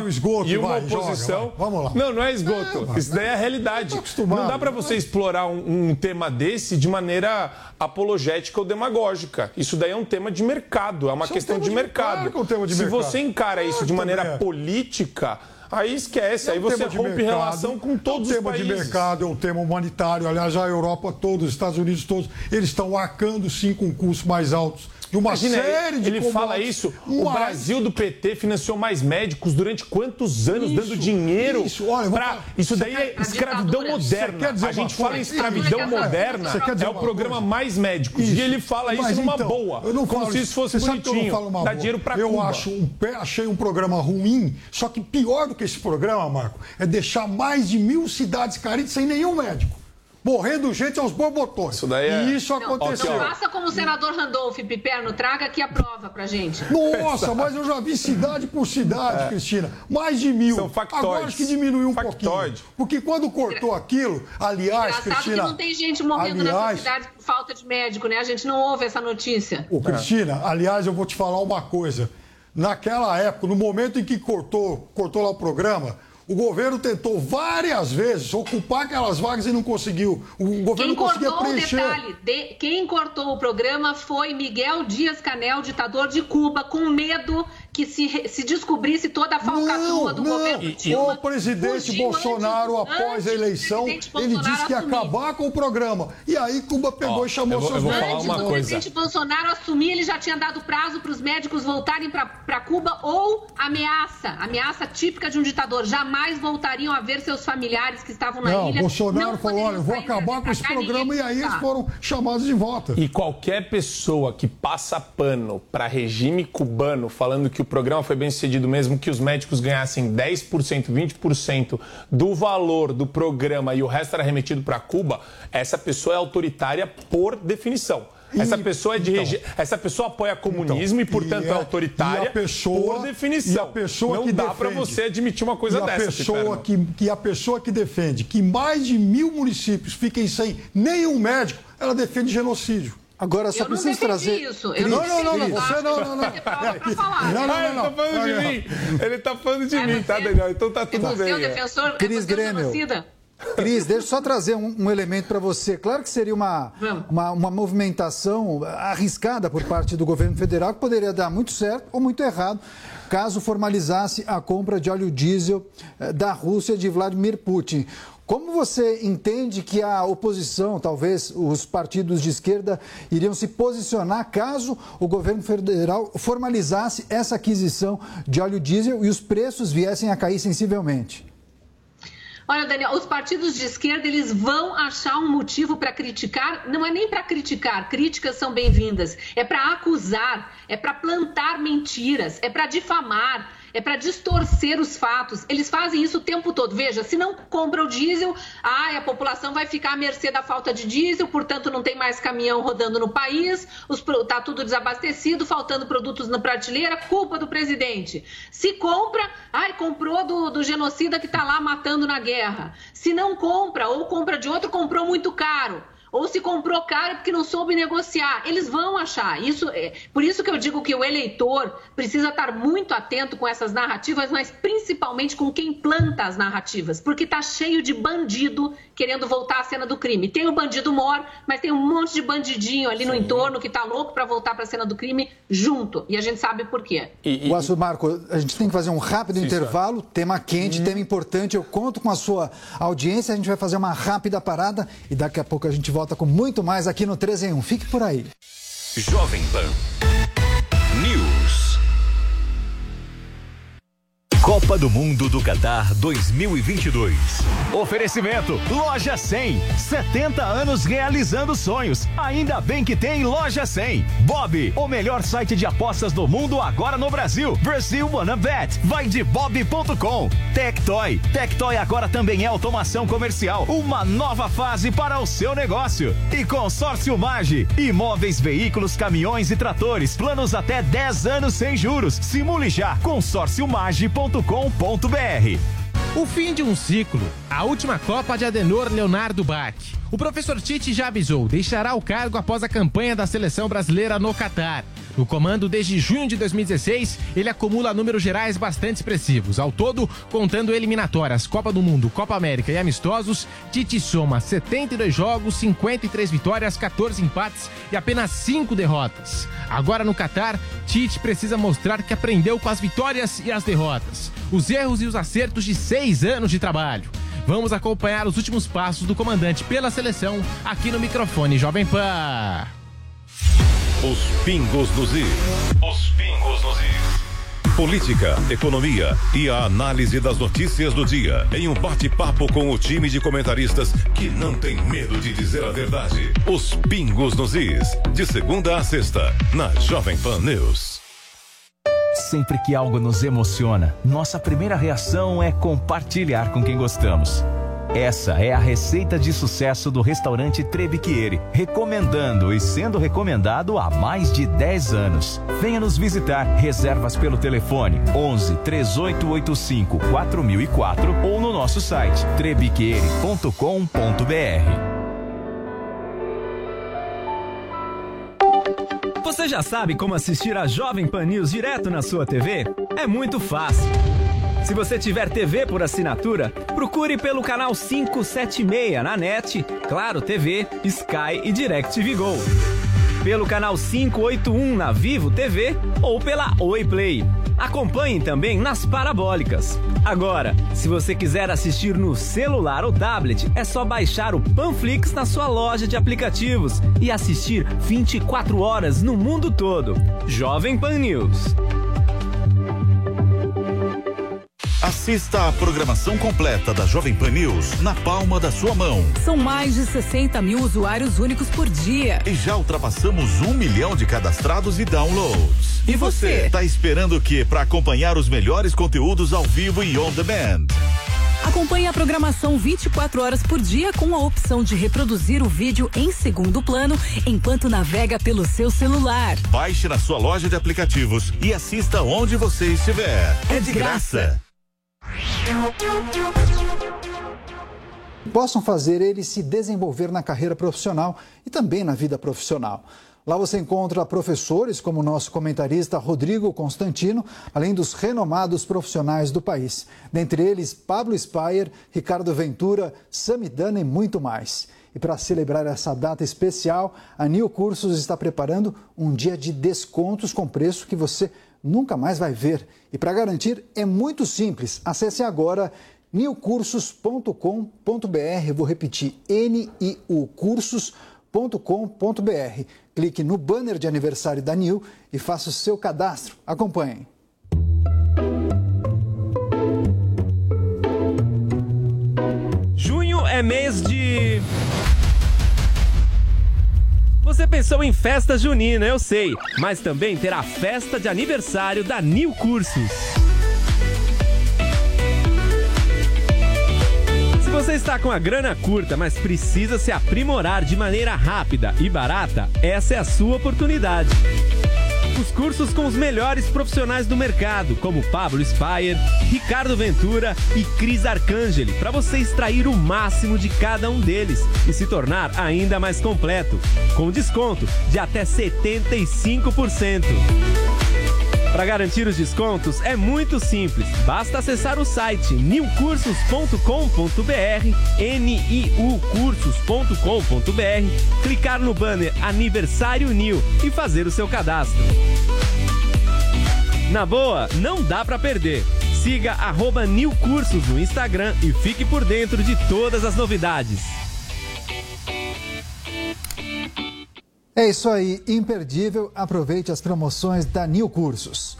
Speaker 5: e uma oposição...
Speaker 6: Vamos lá.
Speaker 5: Não é esgoto. Isso daí é a realidade. Não dá para você explorar um tema desse de maneira apologética ou demagógica. Isso daí é um tema de mercado, é uma questão de mercado. Se você encara isso de maneira política, aí esquece, aí você rompe relação com todos os países.
Speaker 6: É um tema de mercado, é um tema humanitário. Aliás, a Europa toda, os Estados Unidos todos, eles estão arcando sim com custos mais altos. De uma série de
Speaker 5: ele fala isso, o Brasil do PT financiou mais médicos durante quantos anos, dando dinheiro para... Isso daí é escravidão moderna. A gente fala em escravidão moderna, é o programa Mais Médicos. E ele fala isso numa boa, como se isso fosse bonitinho, dá dinheiro para Cuba.
Speaker 6: Eu achei um programa ruim, só que pior do que esse programa, Marco, é deixar mais de 1.000 cidades carentes sem nenhum médico. Morrendo gente aos borbotões.
Speaker 5: Isso daí
Speaker 6: E isso aconteceu.
Speaker 4: Não faça como o senador Randolph Piperno, traga aqui a prova pra gente.
Speaker 6: Nossa, mas eu já vi cidade por cidade, Cristina. Mais de 1.000.
Speaker 5: São factóides.
Speaker 6: Agora acho que diminuiu um pouquinho. Porque quando cortou aquilo, aliás, Cristina...
Speaker 4: que não tem gente morrendo nessa cidade por falta de médico, né? A gente não ouve essa notícia.
Speaker 6: Cristina, aliás, eu vou te falar uma coisa. Naquela época, no momento em que cortou lá o programa... O governo tentou várias vezes ocupar aquelas vagas e não conseguiu. O governo não conseguia preencher.
Speaker 4: Quem cortou o programa foi Miguel Dias-Canel, ditador de Cuba, com medo que se descobrisse toda a falcatrua do governo Dilma.
Speaker 6: O presidente Bolsonaro, após a eleição, ele disse que ia acabar com o programa. E aí Cuba pegou e chamou seus médicos.
Speaker 4: Antes do presidente Bolsonaro assumir, ele já tinha dado prazo para os médicos voltarem para Cuba ou ameaça típica de um ditador. Jamais voltariam a ver seus familiares que estavam na ilha.
Speaker 6: Bolsonaro falou, olha, eu vou acabar com esse programa e aí eles foram chamados de volta.
Speaker 5: E qualquer pessoa que passa pano para regime cubano falando que o programa foi bem sucedido mesmo que os médicos ganhassem 10%, 20% do valor do programa e o resto era remetido para Cuba, essa pessoa é autoritária por definição. Essa pessoa apoia comunismo e, portanto, é autoritária por definição. Não dá para você admitir uma coisa dessa.
Speaker 6: A pessoa que defende que mais de 1.000 municípios fiquem sem nenhum médico, ela defende genocídio.
Speaker 2: Agora só preciso trazer.
Speaker 4: Isso.
Speaker 2: Cris,
Speaker 4: Não.
Speaker 2: Você não.
Speaker 5: Ele tá falando de mim, tá, Daniel? Então tá tudo bem.
Speaker 4: Você é o defensor,
Speaker 2: Cris Grêmio. Cris, deixa eu só trazer um elemento para você. Claro que seria uma movimentação arriscada por parte do governo federal, que poderia dar muito certo ou muito errado, caso formalizasse a compra de óleo diesel da Rússia de Vladimir Putin. Como você entende que a oposição, talvez os partidos de esquerda, iriam se posicionar caso o governo federal formalizasse essa aquisição de óleo diesel e os preços viessem a cair sensivelmente?
Speaker 4: Olha, Daniel, os partidos de esquerda, eles vão achar um motivo para criticar, não é nem para criticar, críticas são bem-vindas, é para acusar, é para plantar mentiras, é para difamar, é para distorcer os fatos. Eles fazem isso o tempo todo. Veja, se não compra o diesel, a população vai ficar à mercê da falta de diesel, portanto não tem mais caminhão rodando no país, está tudo desabastecido, faltando produtos na prateleira, culpa do presidente. Se compra, comprou do genocida que está lá matando na guerra. Se não compra, ou compra de outro, comprou muito caro. Ou se comprou caro porque não soube negociar. Eles vão achar. Por isso que eu digo que o eleitor precisa estar muito atento com essas narrativas, mas principalmente com quem planta as narrativas. Porque está cheio de bandido querendo voltar à cena do crime. Tem o bandido mor, mas tem um monte de bandidinho ali no entorno que está louco para voltar para a cena do crime junto. E a gente sabe por quê.
Speaker 2: Marco, a gente tem que fazer um rápido intervalo. Tema quente, tema importante. Eu conto com a sua audiência. A gente vai fazer uma rápida parada e daqui a pouco a gente volta com muito mais aqui no 3 em 1. Fique por aí.
Speaker 11: Jovem Pan News. Copa do Mundo do Catar 2022.
Speaker 1: Oferecimento Loja 100. 70 anos realizando sonhos. Ainda bem que tem Loja 100. Bob, o melhor site de apostas do mundo agora no Brasil. Brasil Wanna Bet. Vai de bob.com. Tectoy. Tectoy agora também é automação comercial. Uma nova fase para o seu negócio. E Consórcio Mage. Imóveis, veículos, caminhões e tratores. Planos até 10 anos sem juros. Simule já. Consórciomage.com.br.
Speaker 18: O fim de um ciclo. A última Copa de Adenor Leonardo Bach. O professor Tite já avisou, deixará o cargo após a campanha da seleção brasileira no Catar. No comando desde junho de 2016, ele acumula números gerais bastante expressivos. Ao todo, contando eliminatórias, Copa do Mundo, Copa América e amistosos, Tite soma 72 jogos, 53 vitórias, 14 empates e apenas 5 derrotas. Agora no Catar, Tite precisa mostrar que aprendeu com as vitórias e as derrotas, os erros e os acertos de 6 anos de trabalho. Vamos acompanhar os últimos passos do comandante pela seleção aqui no microfone Jovem Pan.
Speaker 10: Os pingos nos is. Os pingos nos is. Política, economia e a análise das notícias do dia em um bate-papo com o time de comentaristas que não tem medo de dizer a verdade. Os pingos nos is. De segunda a sexta, na Jovem Pan News.
Speaker 1: Sempre que algo nos emociona, nossa primeira reação é compartilhar com quem gostamos. Essa é a receita de sucesso do restaurante Trebiquieri, recomendando e sendo recomendado há mais de 10 anos. Venha nos visitar. Reservas pelo telefone 11 3885 4004 ou no nosso site trebiquieri.com.br.
Speaker 19: Você já sabe como assistir a Jovem Pan News direto na sua TV? É muito fácil. Se você tiver TV por assinatura, procure pelo canal 576 na NET, Claro TV, Sky e DirecTV Go. Pelo canal 581 na Vivo TV ou pela Oi Play. Acompanhe também nas parabólicas. Agora, se você quiser assistir no celular ou tablet, é só baixar o Panflix na sua loja de aplicativos e assistir 24 horas no mundo todo. Jovem Pan News.
Speaker 20: Assista a programação completa da Jovem Pan News na palma da sua mão.
Speaker 21: São mais de 60 mil usuários únicos por dia.
Speaker 20: E já ultrapassamos 1 milhão de cadastrados e downloads.
Speaker 21: E você?
Speaker 20: Tá esperando o quê para acompanhar os melhores conteúdos ao vivo e on demand?
Speaker 21: Acompanhe a programação 24 horas por dia com a opção de reproduzir o vídeo em segundo plano enquanto navega pelo seu celular.
Speaker 20: Baixe na sua loja de aplicativos e assista onde você estiver. É de graça.
Speaker 2: Possam fazer ele se desenvolver na carreira profissional e também na vida profissional. Lá você encontra professores como o nosso comentarista Rodrigo Constantino, além dos renomados profissionais do país. Dentre eles, Pablo Spayer, Ricardo Ventura, Samidana e muito mais. E para celebrar essa data especial, a Neo Cursos está preparando um dia de descontos com preço que você nunca mais vai ver. E para garantir, é muito simples. Acesse agora neocursos.com.br. Vou repetir, niucursos.com.br. Clique no banner de aniversário da Neo e faça o seu cadastro. Acompanhem.
Speaker 3: Junho é mês de... Você pensou em festa junina, eu sei, mas também terá a festa de aniversário da Neo Cursos. Se você está com a grana curta, mas precisa se aprimorar de maneira rápida e barata, essa é a sua oportunidade. Os cursos com os melhores profissionais do mercado, como Pablo Spayer, Ricardo Ventura e Cris Arcangeli, para você extrair o máximo de cada um deles e se tornar ainda mais completo, com desconto de até 75%. Para garantir os descontos é muito simples, basta acessar o site niucursos.com.br, niucursos.com.br, clicar no banner Aniversário Neo e fazer o seu cadastro. Na boa, não dá para perder. Siga @NeoCursos no Instagram e fique por dentro de todas as novidades.
Speaker 2: É isso aí, imperdível. Aproveite as promoções da Neo Cursos.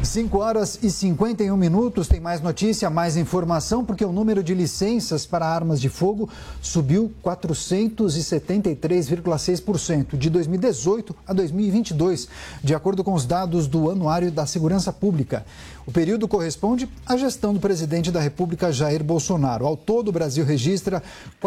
Speaker 2: 5h51, tem mais notícia, mais informação, porque o número de licenças para armas de fogo subiu 473,6% de 2018 a 2022, de acordo com os dados do Anuário da Segurança Pública. O período corresponde à gestão do presidente da República, Jair Bolsonaro. Ao todo, o Brasil registra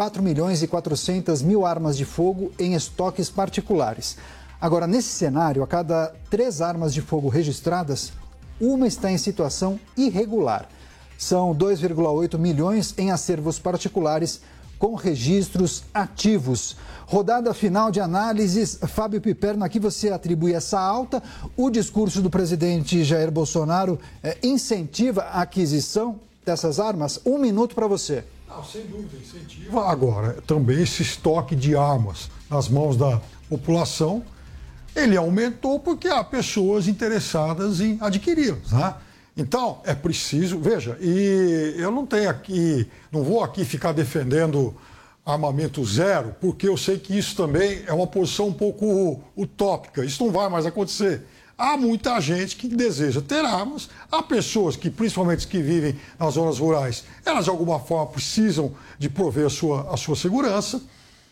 Speaker 2: 4.400.000 armas de fogo em estoques particulares. Agora, nesse cenário, a cada 3 armas de fogo registradas, uma está em situação irregular. São 2,8 milhões em acervos particulares com registros ativos. Rodada final de análises. Fábio Piperno, aqui você atribui essa alta. O discurso do presidente Jair Bolsonaro incentiva a aquisição dessas armas? 1 minuto para você.
Speaker 6: Não, sem dúvida, incentiva. Agora, também esse estoque de armas nas mãos da população, ele aumentou porque há pessoas interessadas em adquiri-las, né? Então, é preciso, veja, e eu não vou aqui ficar defendendo armamento zero, porque eu sei que isso também é uma posição um pouco utópica, isso não vai mais acontecer. Há muita gente que deseja ter armas, há pessoas que, principalmente que vivem nas zonas rurais, elas de alguma forma precisam de prover a sua segurança.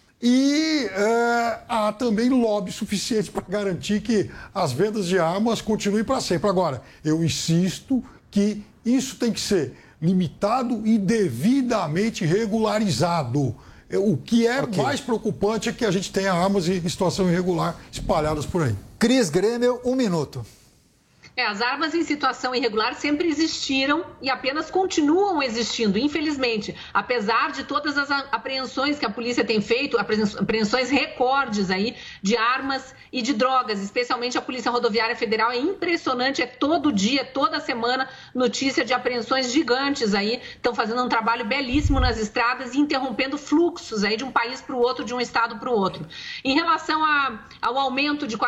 Speaker 6: E há também lobby suficiente para garantir que as vendas de armas continuem para sempre. Agora, eu insisto que isso tem que ser limitado e devidamente regularizado. O que é mais preocupante é que a gente tenha armas em situação irregular espalhadas por aí.
Speaker 2: Cris Grêmio, 1 minuto.
Speaker 4: As armas em situação irregular sempre existiram e apenas continuam existindo, infelizmente. Apesar de todas as apreensões que a polícia tem feito, apreensões recordes aí de armas e de drogas, especialmente a Polícia Rodoviária Federal, é impressionante, é todo dia, toda semana, notícia de apreensões gigantes aí, estão fazendo um trabalho belíssimo nas estradas e interrompendo fluxos aí de um país para o outro, de um estado para o outro. Em relação ao aumento de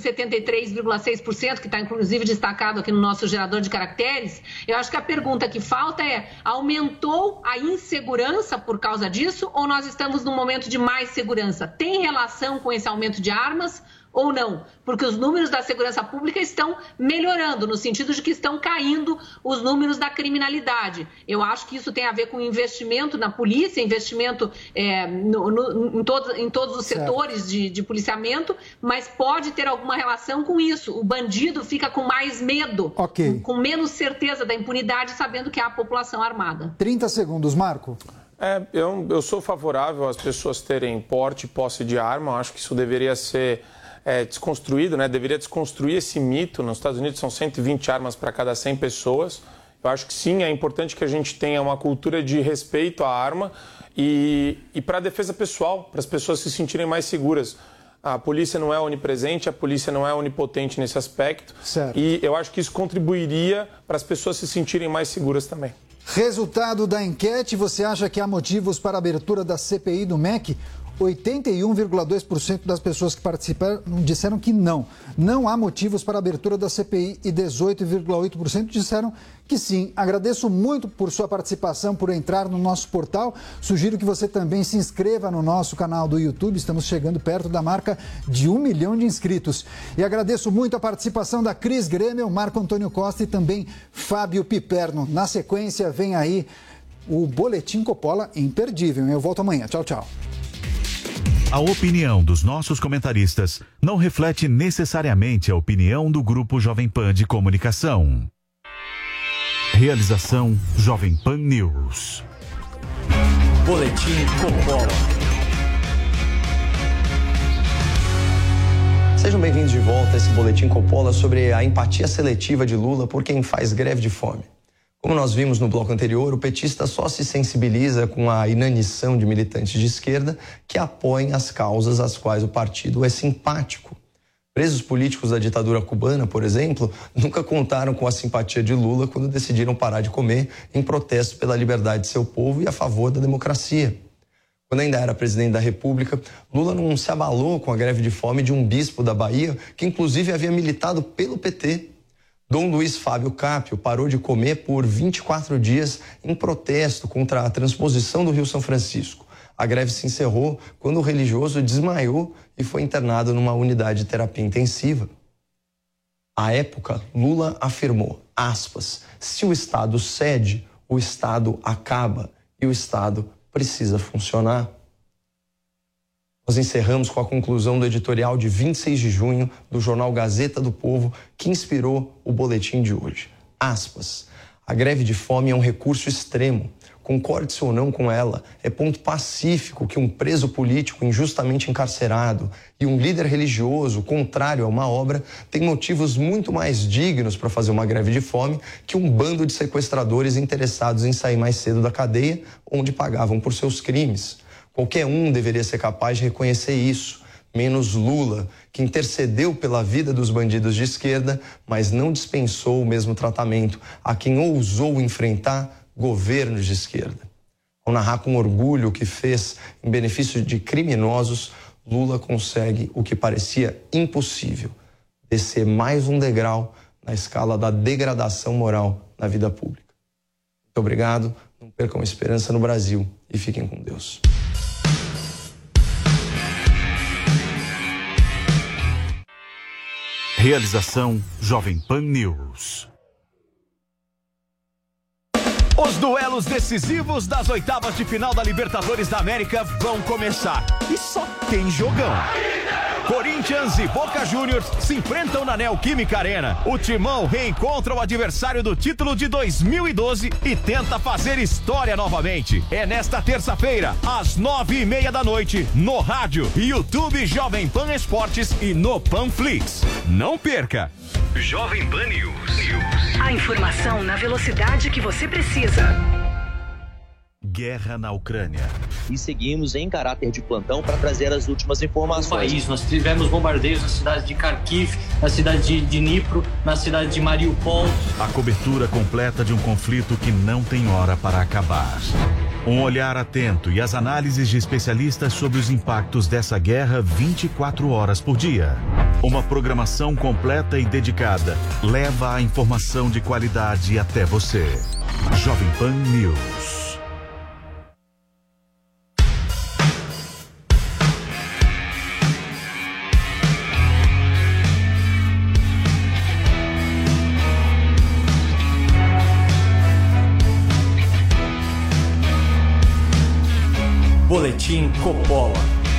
Speaker 4: 473,6%, que está inclusive destacado aqui no nosso gerador de caracteres, eu acho que a pergunta que falta é: aumentou a insegurança por causa disso ou nós estamos num momento de mais segurança? Tem relação com esse aumento de armas ou não? Porque os números da segurança pública estão melhorando, no sentido de que estão caindo os números da criminalidade. Eu acho que isso tem a ver com investimento na polícia, investimento em todos os setores de policiamento, mas pode ter alguma relação com isso. O bandido fica com mais medo, com menos certeza da impunidade, sabendo que há a população armada.
Speaker 2: 30 segundos, Marco.
Speaker 5: Eu sou favorável às pessoas terem porte e posse de arma. Eu acho que isso deveria ser desconstruído, né? Deveria desconstruir esse mito. Nos Estados Unidos são 120 armas para cada 100 pessoas. Eu acho que sim, é importante que a gente tenha uma cultura de respeito à arma e para a defesa pessoal, para as pessoas se sentirem mais seguras. A polícia não é onipresente, a polícia não é onipotente nesse aspecto.
Speaker 2: Certo.
Speaker 5: E eu acho que isso contribuiria para as pessoas se sentirem mais seguras também.
Speaker 2: Resultado da enquete, você acha que há motivos para a abertura da CPI do MEC? 81,2% das pessoas que participaram disseram que não. Não há motivos para a abertura da CPI e 18,8% disseram que sim. Agradeço muito por sua participação, por entrar no nosso portal. Sugiro que você também se inscreva no nosso canal do YouTube. Estamos chegando perto da marca de 1 milhão de inscritos. E agradeço muito a participação da Cris Grêmio, Marco Antônio Costa e também Fábio Piperno. Na sequência, vem aí o Boletim Coppola imperdível. Eu volto amanhã. Tchau, tchau.
Speaker 20: A opinião dos nossos comentaristas não reflete necessariamente a opinião do Grupo Jovem Pan de Comunicação. Realização Jovem Pan News.
Speaker 7: Boletim Coppola. Sejam bem-vindos de volta a esse Boletim Coppola sobre a empatia seletiva de Lula por quem faz greve de fome. Como nós vimos no bloco anterior, o petista só se sensibiliza com a inanição de militantes de esquerda que apoiam as causas às quais o partido é simpático. Presos políticos da ditadura cubana, por exemplo, nunca contaram com a simpatia de Lula quando decidiram parar de comer em protesto pela liberdade de seu povo e a favor da democracia. Quando ainda era presidente da República, Lula não se abalou com a greve de fome de um bispo da Bahia, que inclusive havia militado pelo PT. Dom Luiz Fábio Cápio parou de comer por 24 dias em protesto contra a transposição do Rio São Francisco. A greve se encerrou quando o religioso desmaiou e foi internado numa unidade de terapia intensiva. À época, Lula afirmou, aspas, se o Estado cede, o Estado acaba e o Estado precisa funcionar. Nós encerramos com a conclusão do editorial de 26 de junho do jornal Gazeta do Povo, que inspirou o boletim de hoje. Aspas, a greve de fome é um recurso extremo. Concorde-se ou não com ela, é ponto pacífico que um preso político injustamente encarcerado e um líder religioso contrário a uma obra têm motivos muito mais dignos para fazer uma greve de fome que um bando de sequestradores interessados em sair mais cedo da cadeia, onde pagavam por seus crimes. Qualquer um deveria ser capaz de reconhecer isso, menos Lula, que intercedeu pela vida dos bandidos de esquerda, mas não dispensou o mesmo tratamento a quem ousou enfrentar governos de esquerda. Ao narrar com orgulho o que fez em benefício de criminosos, Lula consegue o que parecia impossível, descer mais um degrau na escala da degradação moral na vida pública. Muito obrigado, não percam a esperança no Brasil e fiquem com Deus.
Speaker 20: Realização Jovem Pan News.
Speaker 1: Os duelos decisivos das oitavas de final da Libertadores da América vão começar. E só tem jogão. Corinthians e Boca Juniors se enfrentam na Neoquímica Arena. O Timão reencontra o adversário do título de 2012 e tenta fazer história novamente. É nesta terça-feira, às 9:30 da noite, no rádio, YouTube Jovem Pan Esportes e no Panflix. Não perca!
Speaker 11: Jovem Pan News.
Speaker 21: A informação na velocidade que você precisa.
Speaker 20: Guerra na Ucrânia.
Speaker 22: E seguimos em caráter de plantão para trazer as últimas informações.
Speaker 23: No país, nós tivemos bombardeios na cidade de Kharkiv, na cidade de Dnipro, na cidade de Mariupol.
Speaker 20: A cobertura completa de um conflito que não tem hora para acabar. Um olhar atento e as análises de especialistas sobre os impactos dessa guerra 24 horas por dia. Uma programação completa e dedicada leva a informação de qualidade até você. Jovem Pan News.
Speaker 7: Boletim Coppola.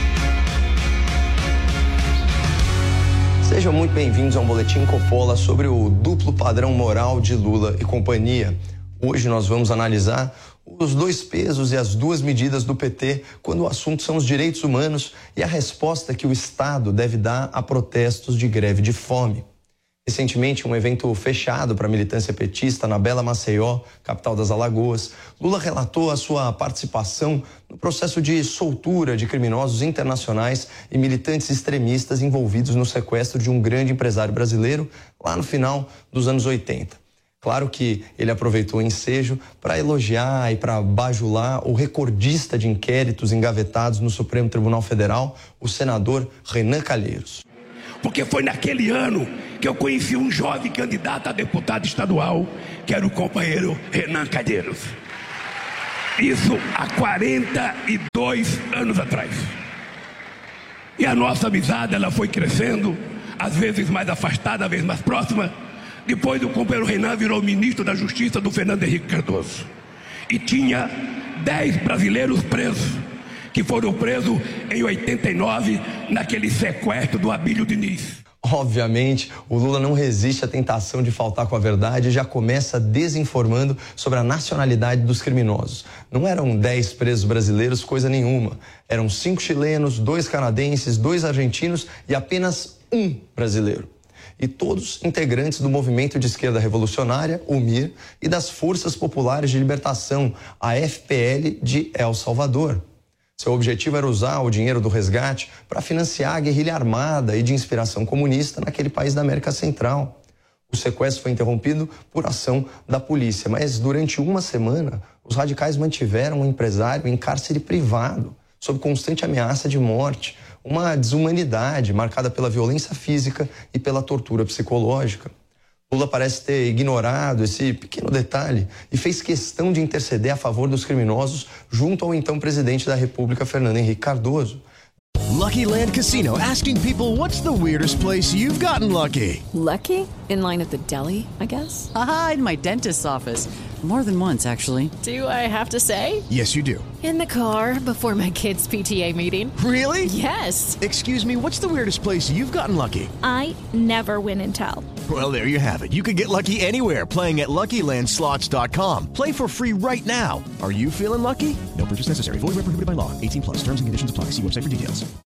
Speaker 7: Sejam muito bem-vindos a um Boletim Coppola sobre o duplo padrão moral de Lula e companhia. Hoje nós vamos analisar os dois pesos e as duas medidas do PT quando o assunto são os direitos humanos e a resposta que o Estado deve dar a protestos de greve de fome. Recentemente, um evento fechado para a militância petista na bela Maceió, capital das Alagoas, Lula relatou a sua participação no processo de soltura de criminosos internacionais e militantes extremistas envolvidos no sequestro de um grande empresário brasileiro lá no final dos anos 80. Claro que ele aproveitou o ensejo para elogiar e para bajular o recordista de inquéritos engavetados no Supremo Tribunal Federal, o senador Renan Calheiros.
Speaker 8: Porque foi naquele ano que eu conheci um jovem candidato a deputado estadual, que era o companheiro Renan Calheiros. Isso há 42 anos atrás. E a nossa amizade, ela foi crescendo, às vezes mais afastada, às vezes mais próxima. Depois o companheiro Renan virou ministro da Justiça do Fernando Henrique Cardoso. E tinha 10 brasileiros presos, que foram presos em 89, naquele sequestro do Abílio Diniz.
Speaker 7: Obviamente, o Lula não resiste à tentação de faltar com a verdade e já começa desinformando sobre a nacionalidade dos criminosos. Não eram 10 presos brasileiros, coisa nenhuma. Eram 5 chilenos, 2 canadenses, 2 argentinos e apenas 1 brasileiro. E todos integrantes do Movimento de Esquerda Revolucionária, o MIR, e das Forças Populares de Libertação, a FPL de El Salvador. Seu objetivo era usar o dinheiro do resgate para financiar a guerrilha armada e de inspiração comunista naquele país da América Central. O sequestro foi interrompido por ação da polícia, mas durante uma semana, os radicais mantiveram o empresário em cárcere privado, sob constante ameaça de morte, uma desumanidade marcada pela violência física e pela tortura psicológica. Lula parece ter ignorado esse pequeno detalhe e fez questão de interceder a favor dos criminosos junto ao então presidente da República, Fernando Henrique Cardoso.
Speaker 9: Lucky Land Casino, asking people, what's the weirdest place you've gotten lucky?
Speaker 12: Lucky? In line at the deli, I guess?
Speaker 24: Aha, in my dentist's office. More than once, actually.
Speaker 12: Do I have to say?
Speaker 9: Yes, you do.
Speaker 12: In the car before my kids' PTA meeting.
Speaker 9: Really?
Speaker 12: Yes.
Speaker 9: Excuse me, what's the weirdest place you've gotten lucky?
Speaker 25: I never win and tell.
Speaker 9: Well, there you have it. You can get lucky anywhere, playing at LuckyLandSlots.com. Play for free right now. Are you feeling lucky? No purchase necessary. Void where prohibited by law. 18+. Terms and conditions apply. See website for details.